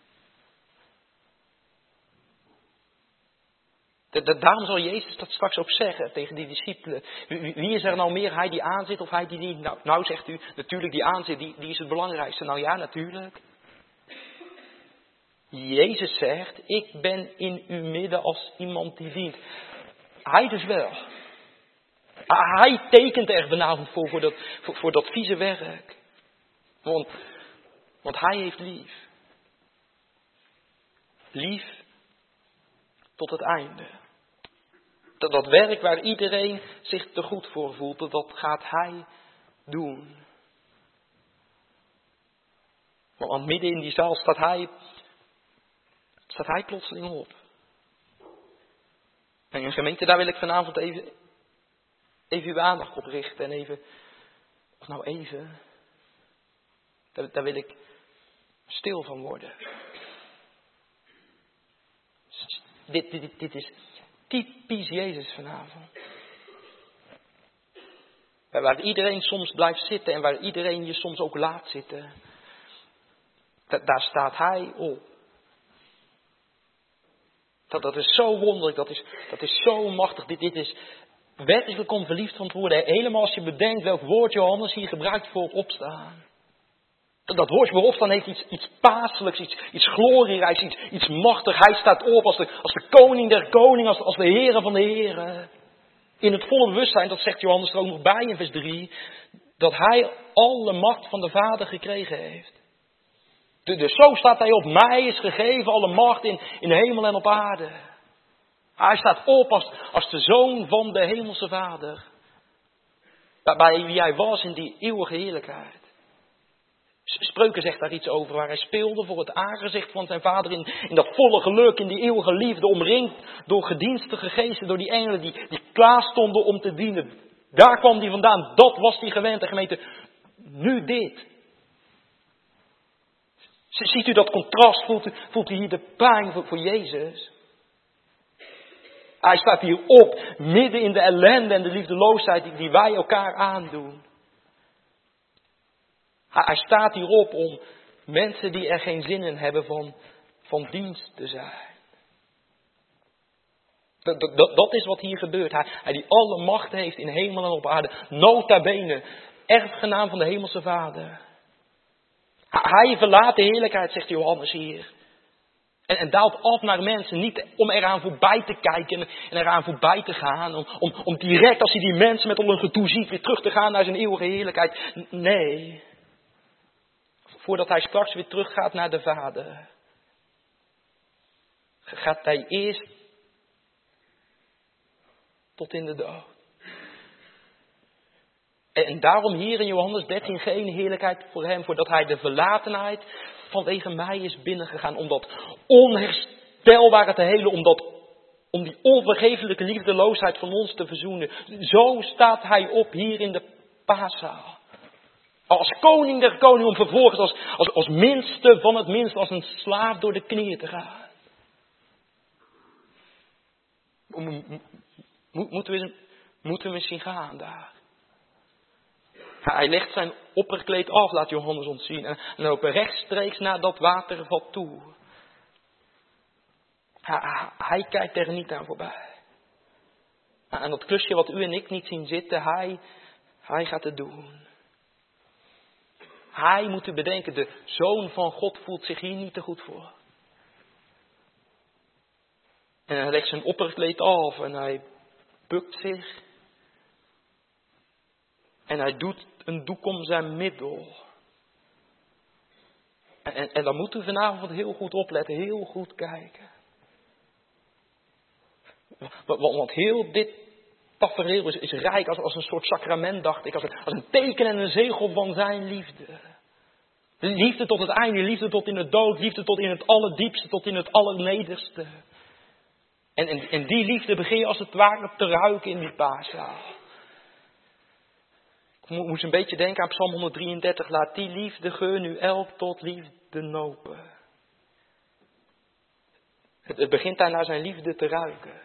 De, de, daarom zal Jezus dat straks ook zeggen tegen die discipelen. Wie, wie is er nou meer, hij die aanzit of hij die niet? Nou, nou zegt u, natuurlijk die aanzit, die, die is het belangrijkste. Nou ja, natuurlijk. Jezus zegt, ik ben in uw midden als iemand die dient. Hij dus wel. Hij tekent er vanavond voor, voor dat, voor, voor dat vieze werk. Want, want hij heeft lief. Lief tot het einde. Dat, dat werk waar iedereen zich te goed voor voelt, dat gaat hij doen. Want midden in die zaal staat hij, staat hij plotseling op. En in gemeente, daar wil ik vanavond even, even uw aandacht op richten. En even, of nou even, daar, daar wil ik stil van worden. Dit, dit, dit is typisch Jezus vanavond. Waar iedereen soms blijft zitten en waar iedereen je soms ook laat zitten. Daar staat hij op. Dat, dat is zo wonderlijk, dat is, dat is zo machtig. Dit, dit is werkelijk om verliefd van te worden. Helemaal als je bedenkt welk woord Johannes hier gebruikt voor opstaan. Dat, dat woord voor opstaan heeft iets, iets paaselijks, iets, iets glorierijks, iets, iets machtigs. Hij staat op als de, als de koning der koningen, als, als de heren van de heren. In het volle bewustzijn, dat zegt Johannes er ook nog bij in vers drie, dat hij alle macht van de Vader gekregen heeft. Dus zo staat hij op, mij is gegeven alle macht in, in de hemel en op aarde. Hij staat op als, als de zoon van de hemelse Vader. Bij wie hij was in die eeuwige heerlijkheid. Spreuken zegt daar iets over, waar hij speelde voor het aangezicht van zijn vader in, in dat volle geluk, in die eeuwige liefde, omringd door gedienstige geesten, door die engelen die, die klaar stonden om te dienen. Daar kwam hij vandaan, dat was die gewend, de gemeente. Nu dit. Ziet u dat contrast, voelt u, voelt u hier de pijn voor, voor Jezus? Hij staat hier op, midden in de ellende en de liefdeloosheid die, die wij elkaar aandoen. Hij, hij staat hierop om mensen die er geen zin in hebben van, van dienst te zijn. Dat, dat, dat is wat hier gebeurt. Hij, hij die alle macht heeft in hemel en op aarde. Nota bene, erfgenaam van de hemelse Vader. Hij verlaat de heerlijkheid, zegt Johannes hier. En, en daalt af naar mensen, niet om eraan voorbij te kijken en eraan voorbij te gaan. Om, om, om direct, als hij die mensen met al hun gedoe ziet, weer terug te gaan naar zijn eeuwige heerlijkheid. Nee. Voordat hij straks weer teruggaat naar de Vader. Gaat hij eerst tot in de dood. En daarom hier in Johannes dertien geen heerlijkheid voor hem, voordat hij de verlatenheid vanwege mij is binnengegaan. Om dat onherstelbare te helen, om, dat, om die onvergeeflijke liefdeloosheid van ons te verzoenen. Zo staat hij op hier in de paaszaal. Als koning der koning, om vervolgens als, als, als minste van het minste, als een slaaf door de knieën te gaan. Moeten we, moeten we misschien gaan daar? Hij legt zijn opperkleed af, laat Johannes ons zien. En loopt rechtstreeks naar dat watervat toe. Hij, hij kijkt er niet aan voorbij. En dat klusje wat u en ik niet zien zitten, hij, hij gaat het doen. Hij moet u bedenken, de Zoon van God voelt zich hier niet te goed voor. En hij legt zijn opperkleed af en hij bukt zich. En hij doet een doek om zijn middel. En, en, en dan moet u vanavond heel goed opletten, heel goed kijken. Want, want heel dit tafereel is, is rijk als, als een soort sacrament, dacht ik. Als een, als een teken en een zegel van zijn liefde. Liefde tot het einde, liefde tot in het dood, liefde tot in het allerdiepste, tot in het allernederste. En, en, en die liefde begin je als het ware te ruiken in die paaszaal. Ik moest een beetje denken aan Psalm honderddrieëndertig. Laat die liefde gun u elk tot liefde nopen. Het, het begint daar naar zijn liefde te ruiken.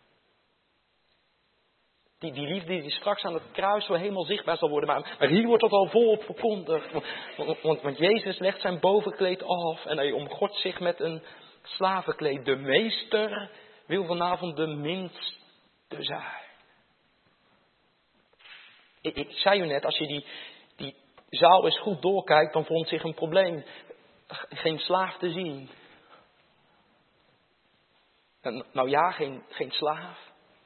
Die, die liefde die straks aan het kruis zo helemaal zichtbaar zal worden. Maar, maar hier wordt dat al volop verkondigd. Want, want, want, want Jezus legt zijn bovenkleed af en hij omgort zich met een slavenkleed. De meester wil vanavond de minste zijn. Ik, ik zei u net, als je die, die zaal eens goed doorkijkt, dan vond zich een probleem geen slaaf te zien. En, nou ja, geen, geen slaaf.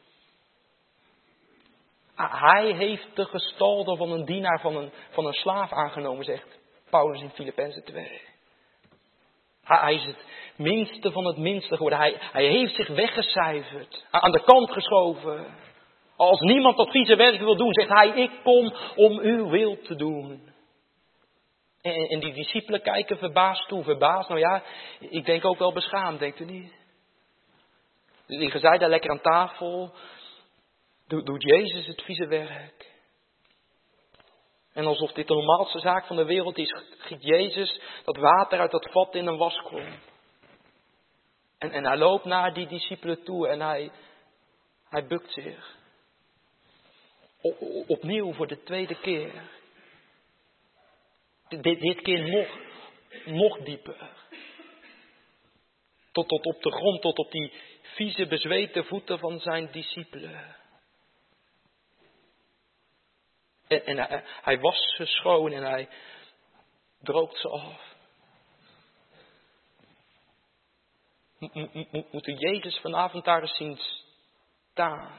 Hij heeft de gestalte van een dienaar van een, van een slaaf aangenomen, zegt Paulus in Filippenzen twee. Hij is het minste van het minste geworden. Hij, hij heeft zich weggecijferd, aan de kant geschoven. Als niemand dat vieze werk wil doen, zegt hij, ik kom om uw wil te doen. En, en die discipelen kijken verbaasd toe, verbaasd. Nou ja, ik denk ook wel beschaamd, denkt u niet? Liggen zij daar lekker aan tafel, doet Jezus het vieze werk. En alsof dit de normaalste zaak van de wereld is, giet Jezus dat water uit dat vat in een waskom. En, en hij loopt naar die discipelen toe en hij, hij bukt zich. O, opnieuw voor de tweede keer. Dit, dit keer nog, nog dieper. Tot, tot op de grond, tot op die vieze bezweten voeten van zijn discipelen. En, en hij, hij was ze schoon en hij droogt ze af. Moet u Jezus vanavond daar eens zien staan?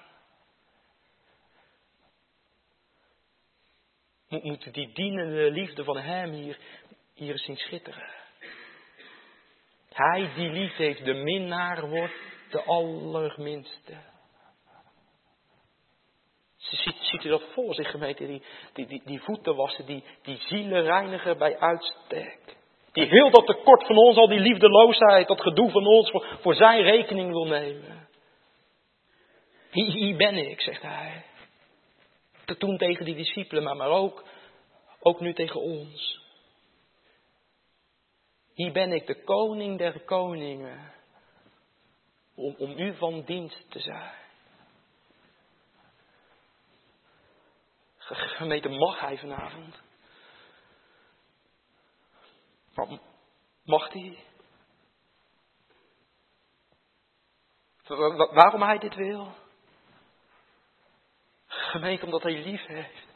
Moet u die dienende liefde van hem hier, hier eens zien schitteren? Hij die lief heeft, de minnaar wordt de allerminste. Ziet, ziet u dat voor zich, gemeente? Die, die, die, die voeten wassen, die, die zielenreiniger bij uitstek. Die heel dat tekort van ons, al die liefdeloosheid, dat gedoe van ons voor, voor zijn rekening wil nemen. Hier, hier ben ik, zegt hij. Toen tegen die discipelen, maar, maar ook, ook nu tegen ons. Hier ben ik, de koning der koningen, om, om u van dienst te zijn. Gemeente, mag hij vanavond? Maar mag hij? Waarom hij dit wil? Gemeente, omdat hij lief heeft.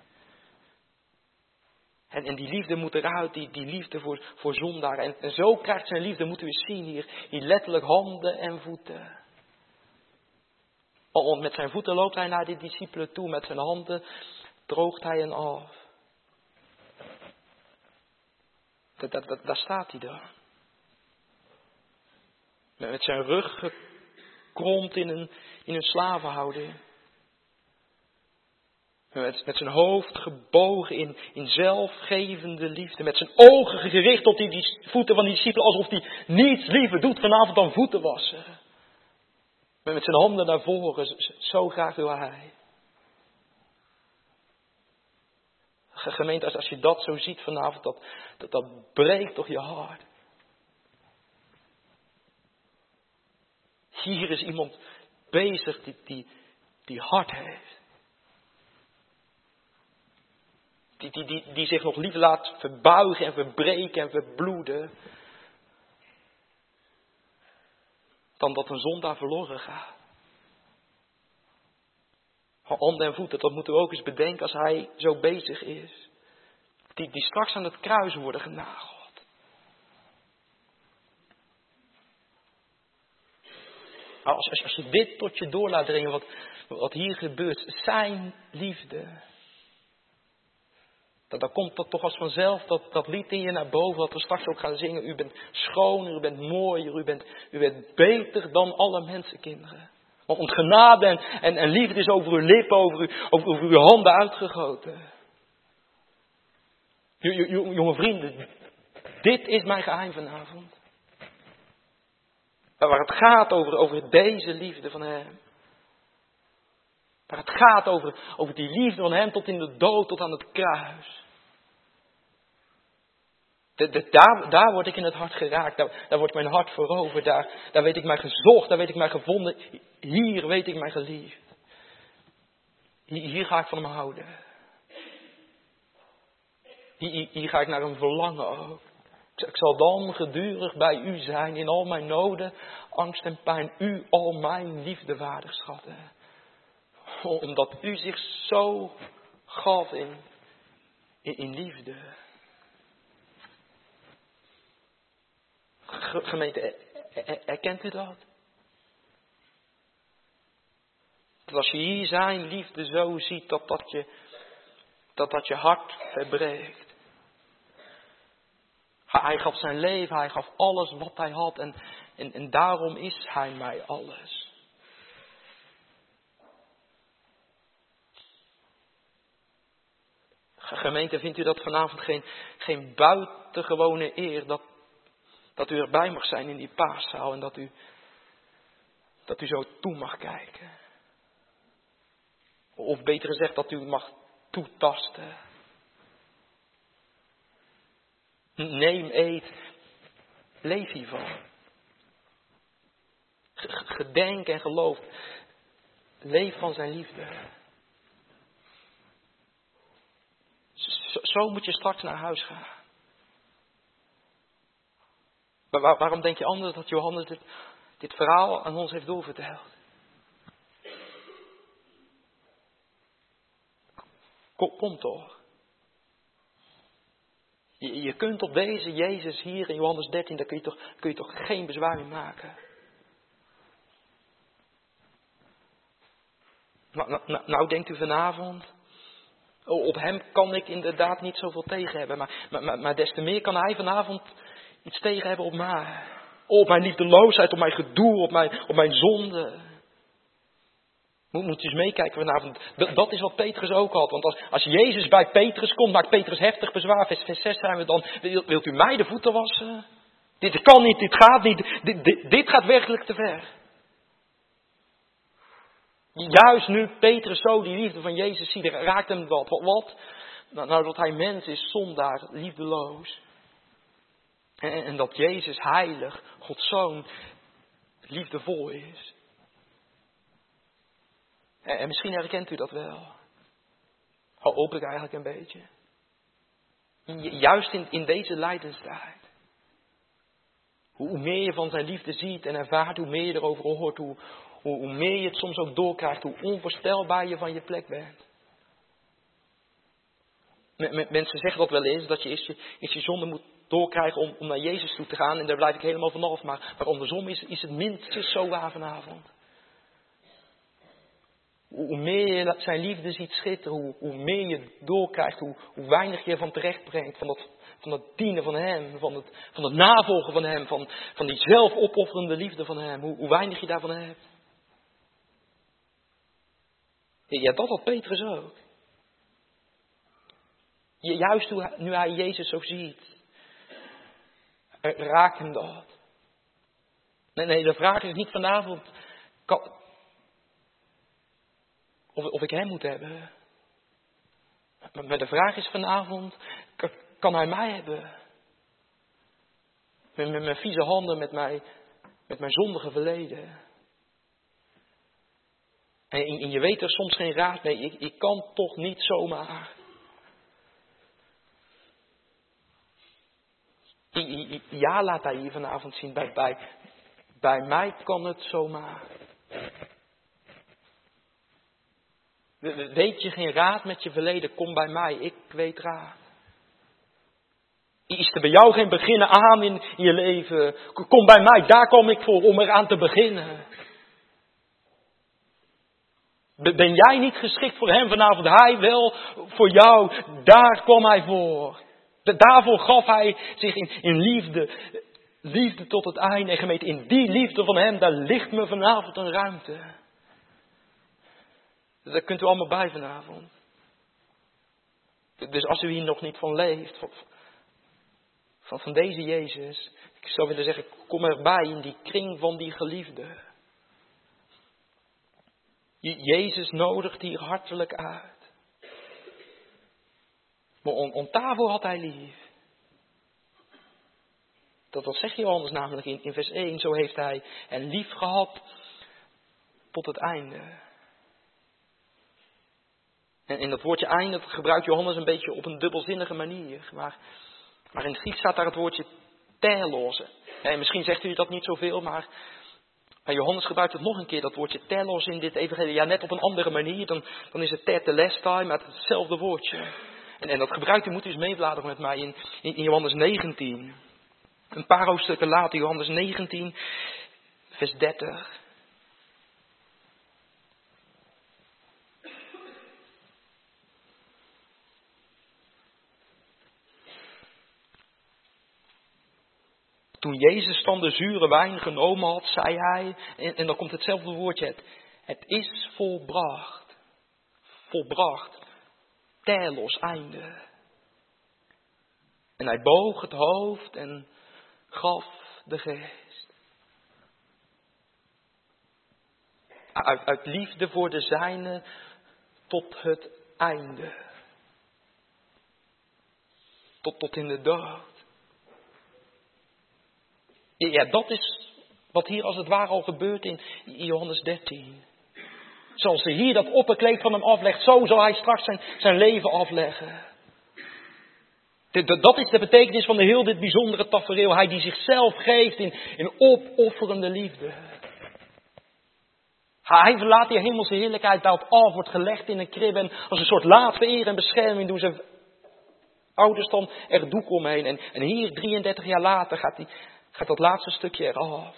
En, en die liefde moet eruit, die, die liefde voor, voor zondaren. En, en zo krijgt zijn liefde, moeten we zien hier, hier letterlijk handen en voeten. Want met zijn voeten loopt hij naar die discipelen toe, met zijn handen droogt hij hen af. Dat, dat, dat, daar staat hij dan. Met zijn rug gekromd in een, in een slavenhouding. Met, met zijn hoofd gebogen in, in zelfgevende liefde. Met zijn ogen gericht op die, die voeten van die discipelen. Alsof hij niets liever doet vanavond dan voeten wassen. Met zijn handen naar voren. Zo graag wil hij. Gemeente, als, als je dat zo ziet vanavond. Dat, dat, dat breekt toch je hart. Hier is iemand bezig die, die, die hart heeft. Die, die, die, die zich nog liever laat verbuigen en verbreken en verbloeden. Dan dat een zondaar verloren gaat. Handen en voeten, dat moeten we ook eens bedenken als hij zo bezig is. Die, die straks aan het kruis worden genageld. Als, als, als je dit tot je door laat dringen, wat, wat hier gebeurt, zijn liefde. Dan, dan komt dat toch als vanzelf, dat, dat lied in je naar boven, wat we straks ook gaan zingen. U bent schoner, u bent mooier, u bent, u bent beter dan alle mensenkinderen. Want genade en, en, en liefde is over uw lippen, over, u, over, over uw handen uitgegoten. J, j, jonge vrienden, dit is mijn geheim vanavond. Waar het gaat over, over deze liefde van hem. Waar het gaat over, over die liefde van hem tot in de dood, tot aan het kruis. De, de, daar, daar word ik in het hart geraakt. Daar, daar wordt mijn hart veroverd. Daar, daar weet ik mij gezocht. Daar weet ik mij gevonden. Hier weet ik mij geliefd. Hier, hier ga ik van hem houden. Hier, hier ga ik naar hem verlangen ook. Ik zal dan gedurig bij u zijn in al mijn noden, angst en pijn. U al mijn liefde waardig schatten. Omdat u zich zo gaf in, in, in liefde. Gemeente, erkent u dat? Dat als je hier zijn liefde zo ziet, dat dat je, dat dat je hart verbreekt. Hij gaf zijn leven, hij gaf alles wat hij had en, en, en daarom is hij mij alles. Gemeente, vindt u dat vanavond geen, geen buitengewone eer dat, dat u erbij mag zijn in die paaszaal en dat u, dat u zo toe mag kijken? Of beter gezegd dat u mag toetasten. Neem, eet, leef hiervan. Gedenk en geloof. Leef van zijn liefde. Zo, zo moet je straks naar huis gaan. Maar waar, waarom denk je anders dat Johannes dit, dit verhaal aan ons heeft doorverteld? Kom, kom toch. Je, je kunt op deze Jezus hier in Johannes dertien, daar kun je toch, kun je toch geen bezwaar mee maken. Nou, nou, nou, nou denkt u vanavond, oh, op hem kan ik inderdaad niet zoveel tegen hebben. Maar, maar, maar des te meer kan hij vanavond iets tegen hebben op mij. Oh, op mijn liefdeloosheid, op mijn gedoe, op mijn, op mijn zonde. Moet, moet je eens meekijken vanavond. Dat, dat is wat Petrus ook had. Want als, als Jezus bij Petrus komt, maakt Petrus heftig bezwaar. Vers, vers zes zijn we dan. Wilt u mij de voeten wassen? Dit kan niet, dit gaat niet. Dit, dit, dit gaat werkelijk te ver. Juist nu Petrus zo die liefde van Jezus ziet, raakt hem dat. Wat? wat? Nou, dat hij mens is, zondaar, liefdeloos. En, en dat Jezus heilig, Gods Zoon, liefdevol is. En, en misschien herkent u dat wel. Hoop ik eigenlijk een beetje. Juist in, in deze lijdenstijd. Hoe, hoe meer je van zijn liefde ziet en ervaart, hoe meer je erover hoort, hoe, hoe, hoe meer je het soms ook doorkrijgt, hoe onvoorstelbaar je van je plek bent. Mensen zeggen dat wel eens, dat je eerst je, eerst je zonde moet doorkrijgen om, om naar Jezus toe te gaan. En daar blijf ik helemaal vanaf. Maar, maar andersom is, is het minstens zo waar vanavond. Hoe, hoe meer je zijn liefde ziet schitteren, hoe, hoe meer je doorkrijgt, hoe, hoe weinig je ervan terecht brengt. Van dat, van dat dienen van hem, van het, van het navolgen van hem, van, van die zelfopofferende liefde van hem. Hoe, hoe weinig je daarvan hebt. Ja, dat had Petrus ook. Juist nu hij Jezus zo ziet, raakt hem dat. Nee, nee, de vraag is niet vanavond kan, of, of ik hem moet hebben. Maar de vraag is vanavond, kan, kan hij mij hebben? Met, met mijn vieze handen, met mijn, met mijn zondige verleden. En, en je weet er soms geen raad mee, ik, ik kan toch niet zomaar. Ja, laat hij hier vanavond zien. Bij, bij, bij mij kan het zomaar. Weet je geen raad met je verleden? Kom bij mij. Ik weet raad. Is er bij jou geen beginnen aan in je leven? Kom bij mij. Daar kom ik voor om eraan te beginnen. Ben jij niet geschikt voor hem vanavond? Hij wel voor jou. Daar kwam hij voor. Daarvoor gaf hij zich in, in liefde, liefde tot het einde. En gemeente, in die liefde van hem, daar ligt me vanavond een ruimte. Daar kunt u allemaal bij vanavond. Dus als u hier nog niet van leeft, van, van, van deze Jezus, ik zou willen zeggen, kom erbij in die kring van die geliefde. Jezus nodigt hier hartelijk uit. Maar om, om tafel had hij lief. Dat, dat zegt Johannes namelijk in, in vers één. Zo heeft hij hen lief gehad tot het einde. En, en dat woordje einde, dat gebruikt Johannes een beetje op een dubbelzinnige manier. Maar, maar in het Grieks staat daar het woordje telos. En misschien zegt u dat niet zoveel, maar, maar Johannes gebruikt het nog een keer, dat woordje telos in dit evangelie. Ja, net op een andere manier. Dan, dan is het tetelestai, maar het is hetzelfde woordje. En, en dat gebruikt u, moet u eens meebladeren met mij in, in, in Johannes negentien. Een paar hoofdstukken later, Johannes negentien, vers dertig. Toen Jezus van de zure wijn genomen had, zei hij, en, en dan komt hetzelfde woordje, het, het is volbracht. Volbracht. Telos, einde. En hij boog het hoofd en gaf de geest. Uit, uit liefde voor de zijne tot het einde. Tot, tot in de dood. Ja, dat is wat hier als het ware al gebeurt in Johannes dertien. Zoals hij hier dat opperkleed van hem aflegt, zo zal hij straks zijn, zijn leven afleggen. Dat is de betekenis van de heel dit bijzondere tafereel. Hij die zichzelf geeft in, in opofferende liefde. Hij verlaat die hemelse heerlijkheid, daalt af, wordt gelegd in een krib en als een soort laatste eer en bescherming doen zijn ouders dan er doek omheen. En, en hier, drieëndertig jaar later, gaat, die, gaat dat laatste stukje eraf.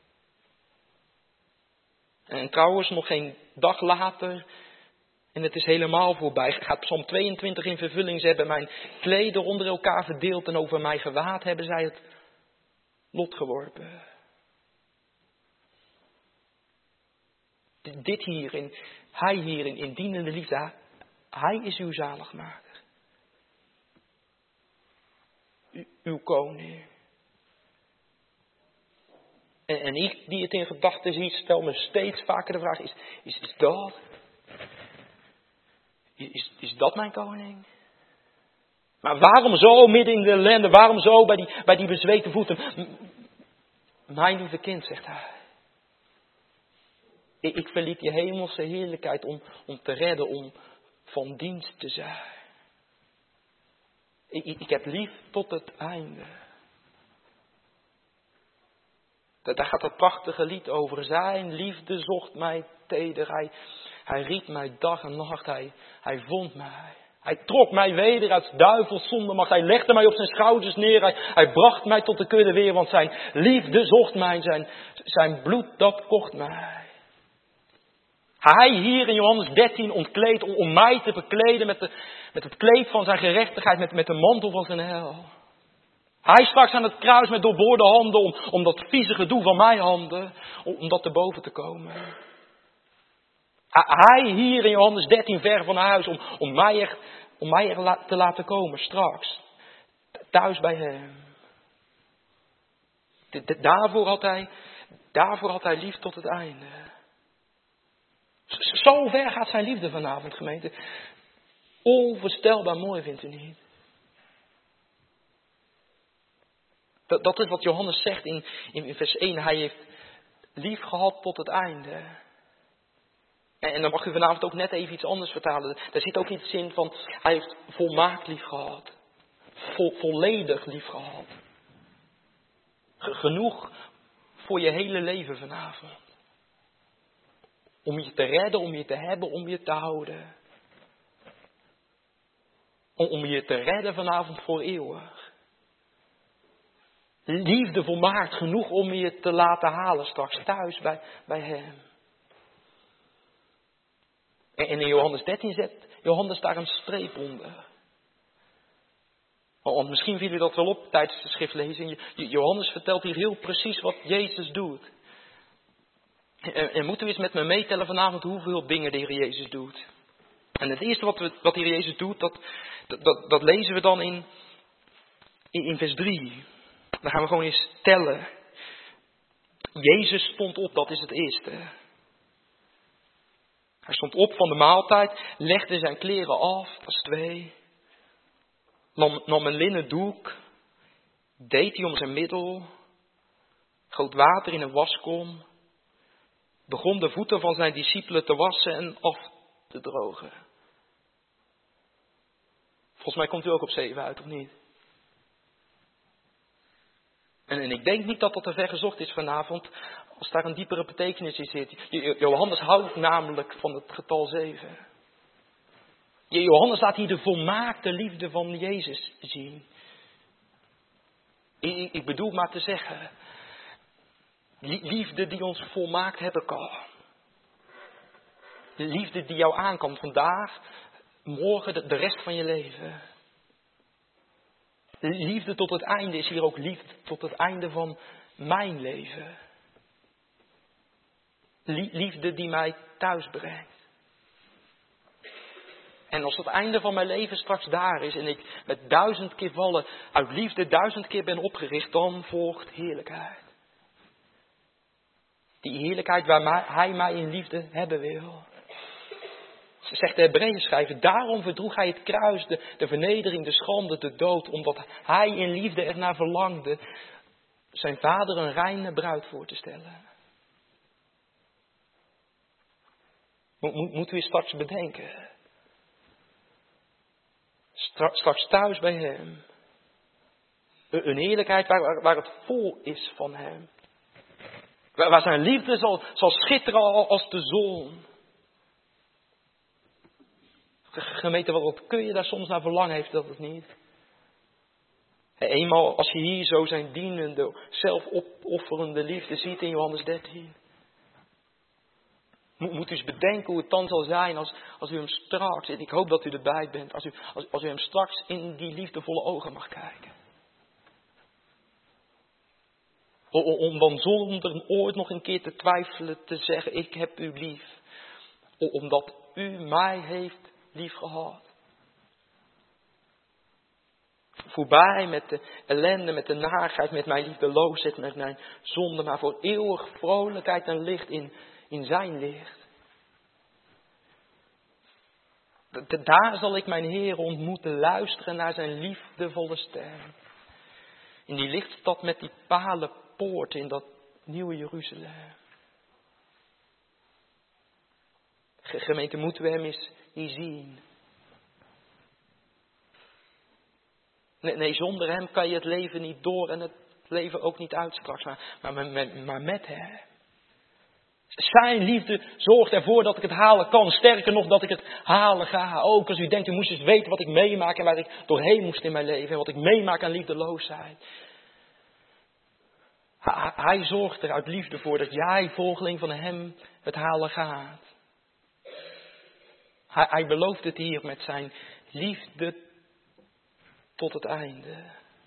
En trouwens, nog geen dag later, en het is helemaal voorbij, gaat Psalm tweeëntwintig in vervulling. Ze hebben mijn kleden onder elkaar verdeeld en over mij gewaad hebben zij het lot geworpen. Dit hierin, hij hierin, in dienende liefde, hij is uw zaligmaker. U, uw koning. En, en ik die het in gedachten zie, stel me steeds vaker de vraag, is, is, is dat... Is, is dat mijn koning? Maar waarom zo midden in de ellende? Waarom zo bij die, bij die bezweekte voeten? Mijn lieve kind, zegt hij. Ik, ik verliet die hemelse heerlijkheid om, om te redden, om van dienst te zijn. Ik, ik, ik heb lief tot het einde. Daar gaat dat prachtige lied over. Zijn liefde zocht mij teder. Hij, hij riep mij dag en nacht. Hij, hij vond mij. Hij trok mij weder uit duivels zondemacht. Hij legde mij op zijn schouders neer. Hij, hij bracht mij tot de kudde weer. Want zijn liefde zocht mij. Zijn, zijn bloed dat kocht mij. Hij hier in Johannes dertien ontkleed om, om mij te bekleden met, de, met het kleed van zijn gerechtigheid. Met, met de mantel van zijn heil. Hij straks aan het kruis met doorboorde handen om, om dat vieze gedoe van mijn handen, om, om dat te boven te komen. Hij hier in Johannes dertien ver van huis om, om mij er, om mij er te laten komen straks. Thuis bij hem. Daarvoor had hij, daarvoor had hij lief tot het einde. Zo ver gaat zijn liefde vanavond, gemeente. Onvoorstelbaar mooi, vindt u niet? Dat, dat is wat Johannes zegt in, in vers één. Hij heeft lief gehad tot het einde. En, en dan mag u vanavond ook net even iets anders vertalen. Daar zit ook iets in van, hij heeft volmaakt lief gehad. Vol, volledig lief gehad. Genoeg voor je hele leven vanavond. Om je te redden, om je te hebben, om je te houden. Om, om je te redden vanavond voor eeuwig. Liefde volmaakt genoeg om je te laten halen straks thuis bij, bij hem. En in Johannes dertien zet Johannes daar een streep onder. Want misschien viel u dat wel op tijdens de schriftlezing. Johannes vertelt hier heel precies wat Jezus doet. En, en moeten we eens met me meetellen vanavond hoeveel dingen de Heer Jezus doet. En het eerste wat, we, wat de Heer Jezus doet, dat, dat, dat lezen we dan in, in, in vers drie. Dan gaan we gewoon eens tellen. Jezus stond op, dat is het eerste. Hij stond op van de maaltijd, legde zijn kleren af, dat is twee. Nam, nam een linnen doek, deed hij om zijn middel, goot water in een waskom, begon de voeten van zijn discipelen te wassen en af te drogen. Volgens mij komt u ook op zeven uit, of niet? En, en ik denk niet dat dat te ver gezocht is vanavond, als daar een diepere betekenis in zit. Johannes houdt namelijk van het getal zeven. Johannes laat hier de volmaakte liefde van Jezus zien. Ik, ik bedoel maar te zeggen, liefde die ons volmaakt hebben kan. De liefde die jou aan kan vandaag, morgen, de, de rest van je leven. Liefde tot het einde is hier ook liefde tot het einde van mijn leven. Liefde die mij thuis brengt. En als het einde van mijn leven straks daar is en ik met duizend keer vallen uit liefde duizend keer ben opgericht, dan volgt heerlijkheid. Die heerlijkheid waar hij mij in liefde hebben wil. Ze zegt de Hebreeën schrijver, daarom verdroeg hij het kruis, de, de vernedering, de schande, de dood, omdat hij in liefde ernaar verlangde zijn vader een reine bruid voor te stellen. Mo, mo, moet u straks bedenken. Straks thuis bij hem. Een heerlijkheid waar, waar, waar het vol is van hem. Waar, waar zijn liefde zal, zal schitteren als de zon. Gemeente, wat kun je daar soms naar verlangen, heeft dat het niet? Eenmaal als je hier zo zijn dienende, zelfopofferende liefde ziet in Johannes dertien. Moet u eens bedenken hoe het dan zal zijn als, als u hem straks, en ik hoop dat u erbij bent, als u, als, als u hem straks in die liefdevolle ogen mag kijken. Om dan zonder ooit nog een keer te twijfelen te zeggen, ik heb u lief. Omdat u mij heeft lief gehad. Voorbij met de ellende, met de narigheid, met mijn liefdeloosheid, met mijn zonde, maar voor eeuwig vrolijkheid en licht in, in zijn licht. Daar zal ik mijn Heer ontmoeten, luisteren naar zijn liefdevolle stem. In die lichtstad met die palen poort in dat nieuwe Jeruzalem. Gemeente, moeten we hem eens niet zien. Nee, nee, zonder hem kan je het leven niet door en het leven ook niet uit straks, maar, maar, maar, maar met hem. Zijn liefde zorgt ervoor dat ik het halen kan. Sterker nog, dat ik het halen ga. Ook als u denkt, u moest eens weten wat ik meemaak en waar ik doorheen moest in mijn leven. En wat ik meemaak aan liefdeloosheid. Hij zorgt er uit liefde voor dat jij, volgeling van hem, het halen gaat. Hij, hij belooft het hier met zijn liefde tot het einde.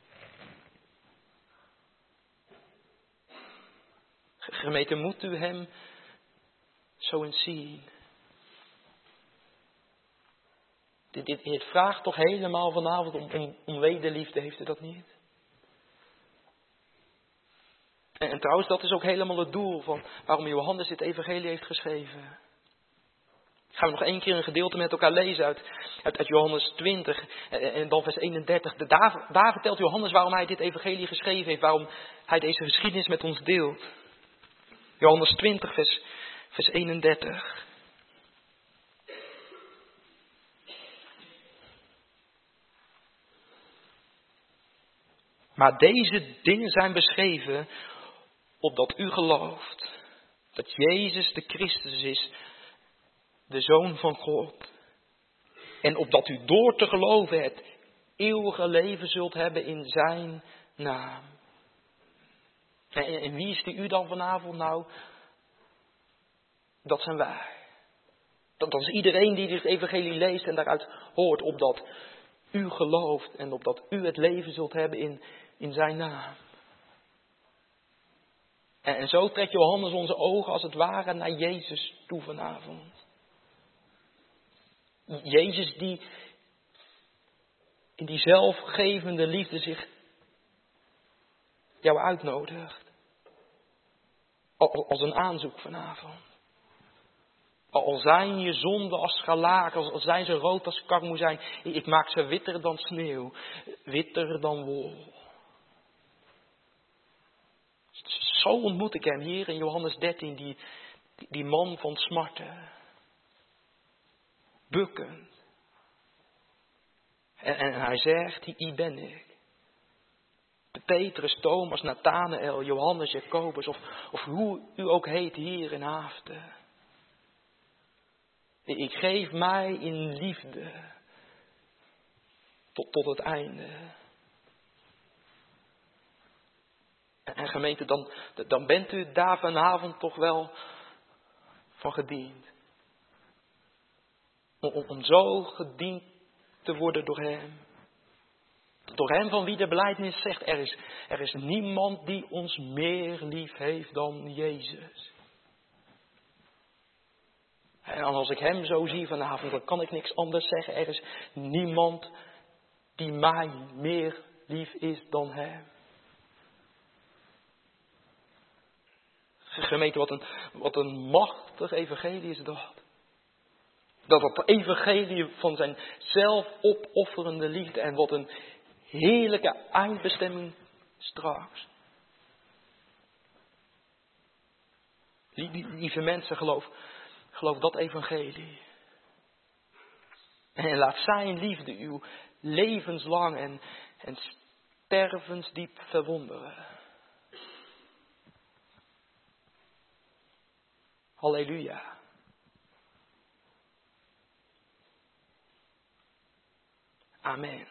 Gemeente, moet u hem zo eens zien. Dit, dit, dit vraagt toch helemaal vanavond om, om, om wederliefde, heeft u dat niet? En, en trouwens, dat is ook helemaal het doel van waarom Johannes dit evangelie heeft geschreven. Gaan we nog één keer een gedeelte met elkaar lezen uit, uit, uit Johannes twintig en, en dan vers eenendertig. De, daar, daar vertelt Johannes waarom hij dit evangelie geschreven heeft, waarom hij deze geschiedenis met ons deelt. Johannes twintig, vers, vers eenendertig. Maar deze dingen zijn beschreven opdat u gelooft dat Jezus de Christus is, de Zoon van God. En opdat u door te geloven het eeuwige leven zult hebben in zijn naam. En, en wie is die u dan vanavond nou? Dat zijn wij. Dat, dat is iedereen die dit evangelie leest en daaruit hoort, opdat u gelooft en opdat u het leven zult hebben in, in zijn naam. En, en zo trekt Johannes onze ogen als het ware naar Jezus toe vanavond. Jezus die in die zelfgevende liefde zich jou uitnodigt. Als een aanzoek vanavond. Al zijn je zonden als scharlaak, al zijn ze rood als karmoezijn. Ik maak ze witter dan sneeuw, witter dan wol. Zo ontmoet ik hem hier in Johannes dertien, die, die man van smarten. Bukkend. En, en hij zegt, hier ben ik. Petrus, Thomas, Nathanael, Johannes, Jacobus of, of hoe u ook heet hier in Haaften. Ik geef mij in liefde tot, tot het einde. En gemeente, dan, dan bent u daar vanavond toch wel van gediend. Om, om zo gediend te worden door hem. Door hem van wie de belijdenis zegt, er is, er is niemand die ons meer lief heeft dan Jezus. En als ik hem zo zie vanavond, dan kan ik niks anders zeggen. Er is niemand die mij meer lief is dan hem. Gemeente, wat een, wat een machtig evangelie is dat. Dat het evangelie van zijn zelfopofferende liefde. En wat een heerlijke eindbestemming straks. Lieve mensen, geloof, geloof dat evangelie. En laat zijn liefde uw levenslang en, en stervensdiep verwonderen. Halleluja. Amen.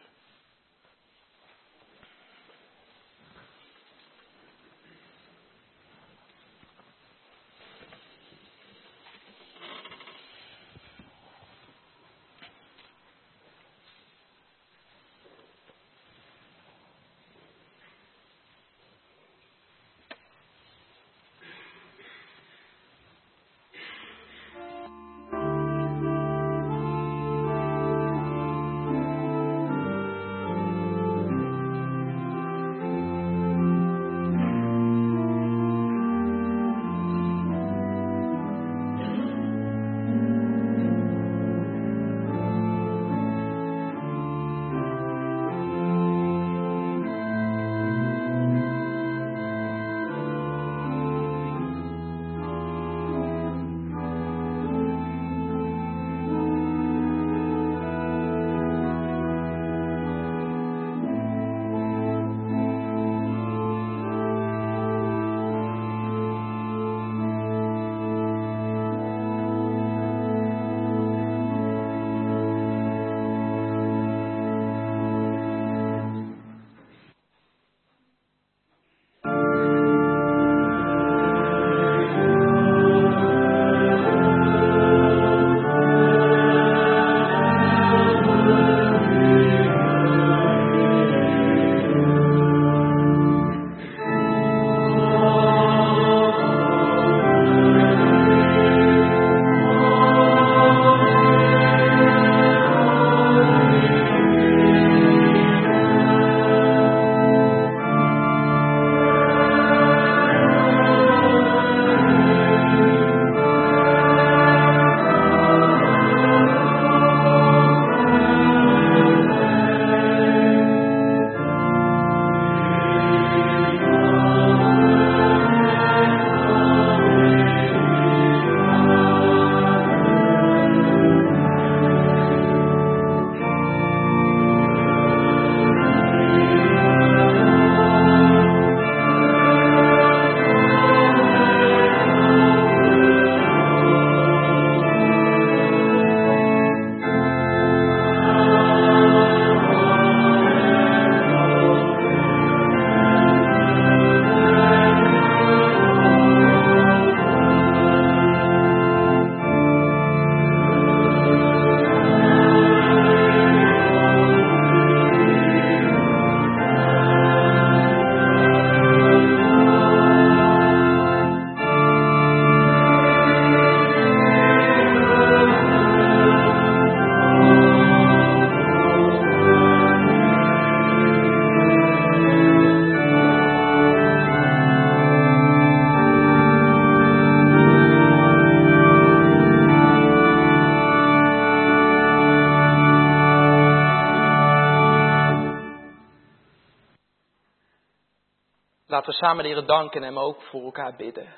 Laten we samen de Heer danken en hem ook voor elkaar bidden.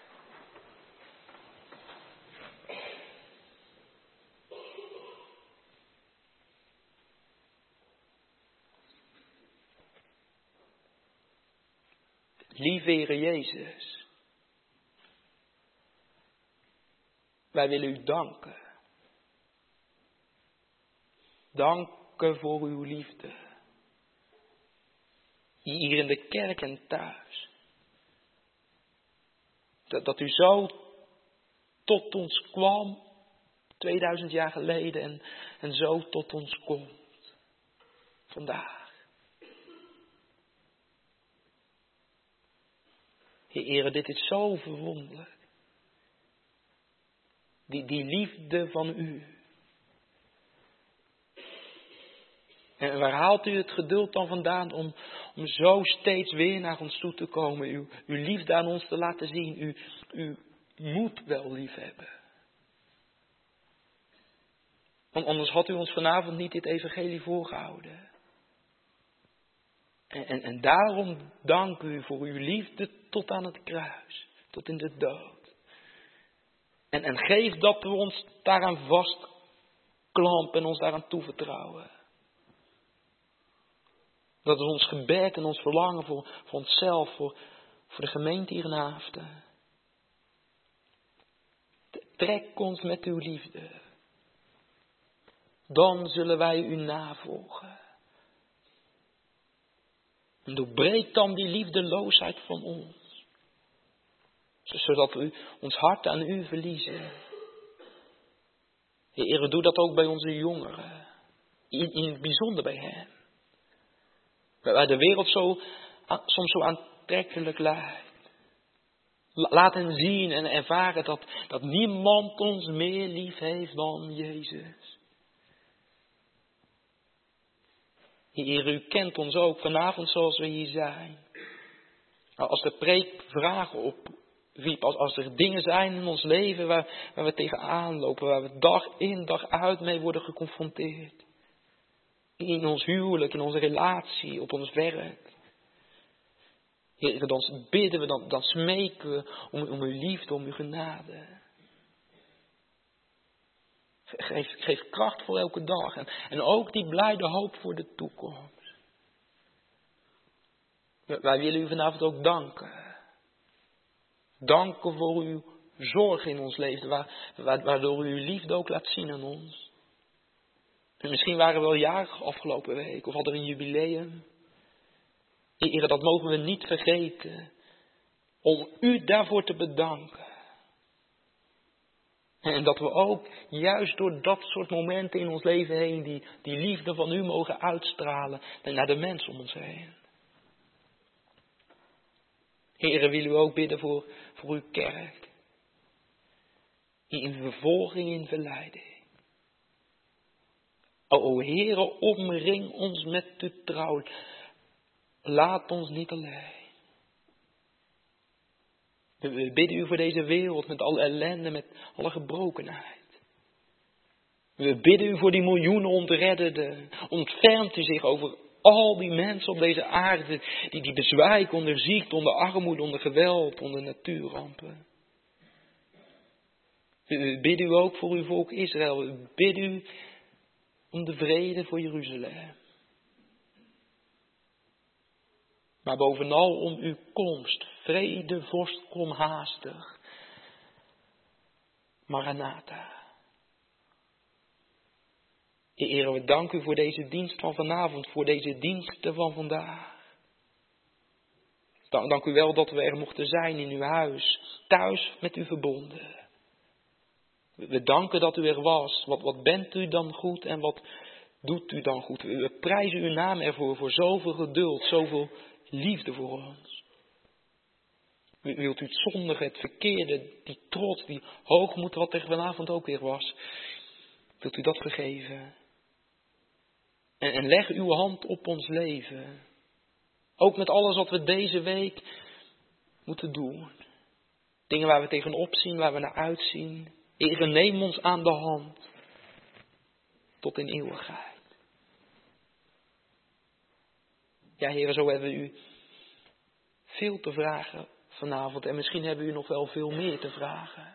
Lieve Heere Jezus, wij willen u danken. Danken voor uw liefde. Hier in de kerk en thuis. Dat, dat u zo tot ons kwam, tweeduizend jaar geleden, en, en zo tot ons komt vandaag. Heere, dit is zo verwonderlijk. Die, die liefde van u. En waar haalt u het geduld dan vandaan om, om zo steeds weer naar ons toe te komen? Uw, uw liefde aan ons te laten zien. U, u moet wel lief hebben. Want anders had u ons vanavond niet dit evangelie voorgehouden. En, en, en daarom dank u voor uw liefde tot aan het kruis. Tot in de dood. En, en geef dat we ons daaraan vastklampen en ons daaraan toevertrouwen. Dat is ons gebed en ons verlangen voor, voor onszelf, voor, voor de gemeente hier in Haaften. Trek ons met uw liefde. Dan zullen wij u navolgen. En doorbreek dan die liefdeloosheid van ons. Zodat we ons hart aan u verliezen. Heere, doe dat ook bij onze jongeren. In, in het bijzonder bij hen. Waar de wereld zo, soms zo aantrekkelijk lijkt. Laat hen zien en ervaren dat, dat niemand ons meer lief heeft dan Jezus. Heer, u kent ons ook vanavond zoals we hier zijn. Als de preek vragen opwierp, als, als er dingen zijn in ons leven waar, waar we tegenaan lopen, waar we dag in dag uit mee worden geconfronteerd. In ons huwelijk, in onze relatie, op ons werk. Heer, dan bidden we, dan, dan smeken we om, om uw liefde, om uw genade. Geef, geef kracht voor elke dag. En, en ook die blijde hoop voor de toekomst. Wij willen u vanavond ook danken. Danken voor uw zorg in ons leven. Waardoor u uw liefde ook laat zien aan ons. En misschien waren we wel jarig afgelopen week. Of hadden we een jubileum. Heer, dat mogen we niet vergeten. Om u daarvoor te bedanken. En dat we ook juist door dat soort momenten in ons leven heen. Die, die liefde van u mogen uitstralen. Naar de mensen om ons heen. Heer, wil u ook bidden voor, voor uw kerk. In vervolging, in verleiding. O Heere, omring ons met uw trouw. Laat ons niet alleen. We bidden u voor deze wereld met alle ellende, met alle gebrokenheid. We bidden u voor die miljoenen ontreddenden. Ontfermt u zich over al die mensen op deze aarde die, die bezwijken onder ziekte, onder armoede, onder geweld, onder natuurrampen. We bidden u ook voor uw volk Israël. We bidden u om de vrede voor Jeruzalem. Maar bovenal om uw komst. Vrede, vorst, kom haastig. Maranatha. Heer, we danken u voor deze dienst van vanavond. Voor deze diensten van vandaag. Dank u wel dat we er mochten zijn in uw huis. Thuis met u verbonden. We danken dat u er was. Wat, wat bent u dan goed en wat doet u dan goed? We prijzen uw naam ervoor. Voor zoveel geduld. Zoveel liefde voor ons. Wilt u het zondige, het verkeerde, die trots, die hoogmoed wat er vanavond ook weer was. Wilt u dat vergeven? En, en leg uw hand op ons leven. Ook met alles wat we deze week moeten doen. Dingen waar we tegenop zien, waar we naar uitzien. Heer, neem ons aan de hand. Tot in eeuwigheid. Ja, Heer, zo hebben we u veel te vragen vanavond. En misschien hebben u nog wel veel meer te vragen.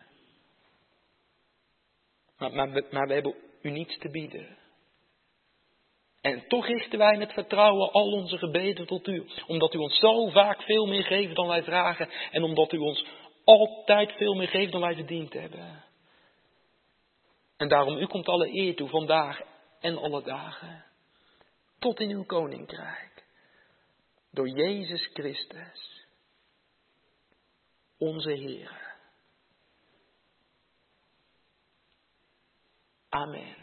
Maar, maar, we, maar we hebben u niets te bieden. En toch richten wij met vertrouwen al onze gebeden tot u. Omdat u ons zo vaak veel meer geeft dan wij vragen. En omdat u ons altijd veel meer geeft dan wij verdiend hebben. En daarom, u komt alle eer toe vandaag en alle dagen. Tot in uw koninkrijk. Door Jezus Christus. Onze Heer. Amen.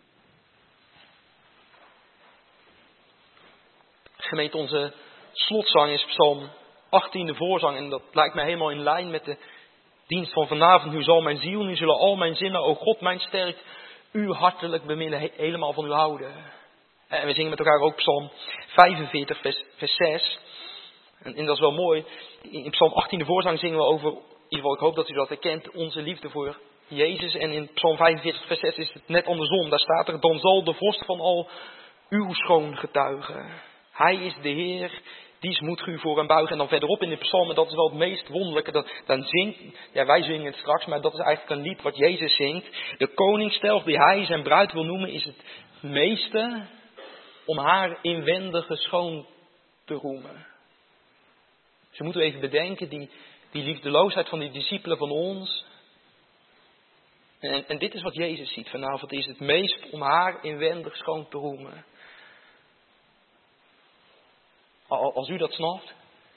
Gemeente, onze slotzang is Psalm achttien, de voorzang. En dat lijkt mij helemaal in lijn met de dienst van vanavond. Nu zal mijn ziel, nu zullen al mijn zinnen, o God mijn sterk, u hartelijk beminnen, he- helemaal van u houden. En we zingen met elkaar ook Psalm vijfenveertig, vers, vers zes. En, en dat is wel mooi. In Psalm achttien, de voorzang, zingen we over, in ieder geval ik hoop dat u dat herkent, onze liefde voor Jezus. En in Psalm vijfenveertig, vers zes is het net andersom. Daar staat er, dan zal de vorst van al uw schoon getuigen. Hij is de Heer, die moet u voor hem buigen. En dan verderop in de psalmen, dat is wel het meest wonderlijke. Dat, dan zingt, ja wij zingen het straks, maar dat is eigenlijk een lied wat Jezus zingt. De koningstelg die hij zijn bruid wil noemen, is het meeste om haar inwendige schoon te roemen. Dus we moeten even bedenken, die, die liefdeloosheid van die discipelen van ons. En, en dit is wat Jezus ziet vanavond, is het meest om haar inwendig schoon te roemen. Als u dat snapt.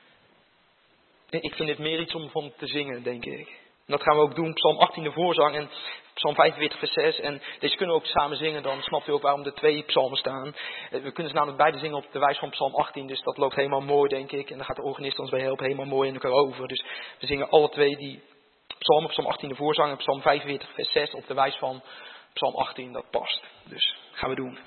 Ik vind dit meer iets om van te zingen, denk ik. En dat gaan we ook doen. Psalm achttien, de voorzang. En Psalm vijfenveertig, vers zes. En deze kunnen we ook samen zingen. Dan snapt u ook waarom er twee psalmen staan. We kunnen ze namelijk beide zingen op de wijze van Psalm achttien. Dus dat loopt helemaal mooi, denk ik. En daar gaat de organist ons bij helpen. Helemaal mooi in elkaar over. Dus we zingen alle twee die psalmen. Psalm achttien, de voorzang. En Psalm vijfenveertig, vers zes. Op de wijze van Psalm achttien. Dat past. Dus gaan we doen.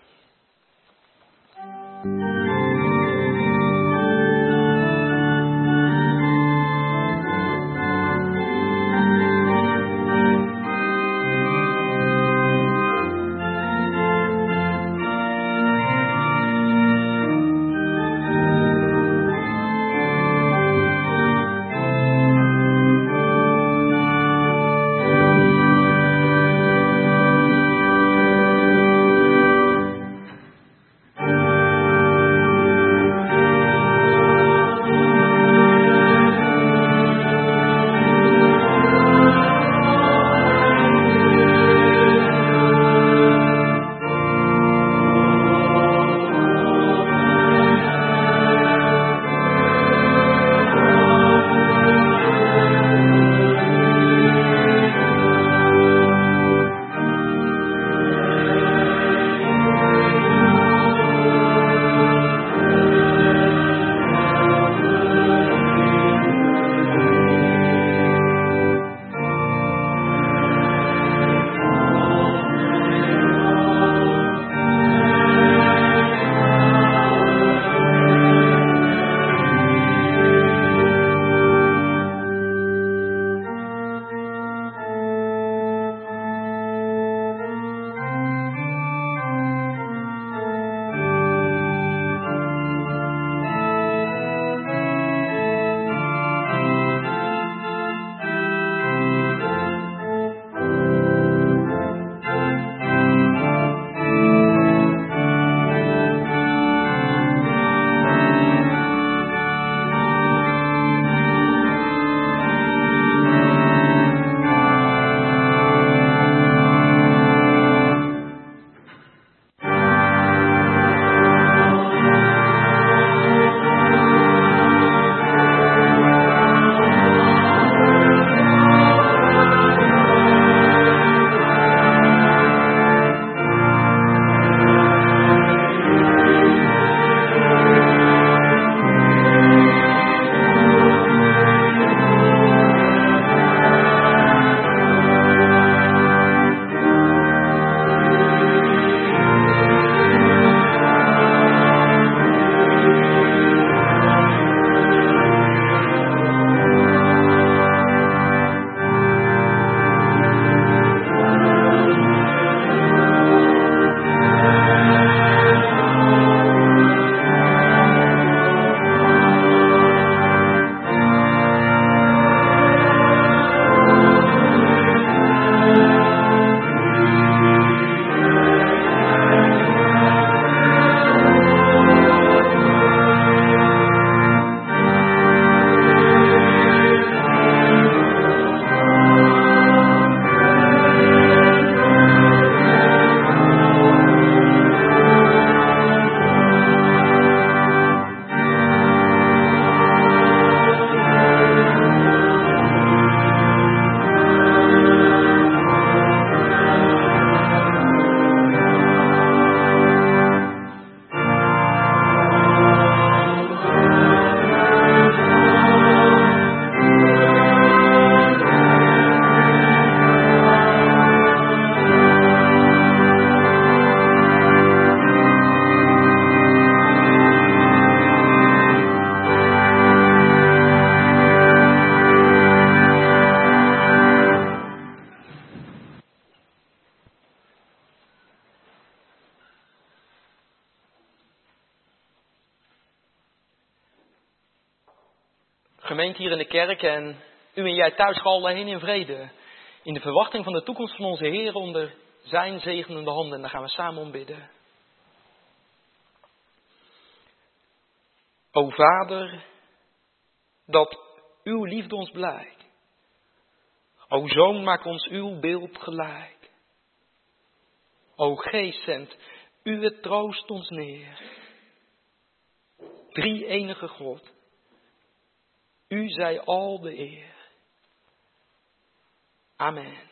gemeente hier in de kerk en u en jij thuis ga heen in vrede. In de verwachting van de toekomst van onze Heer onder zijn zegenende handen. En daar gaan we samen om bidden. O Vader, dat uw liefde ons blijkt. O Zoon, maak ons uw beeld gelijk. O Geest, zend uw troost ons neer. Drie enige God, u zij al de eer. Amen.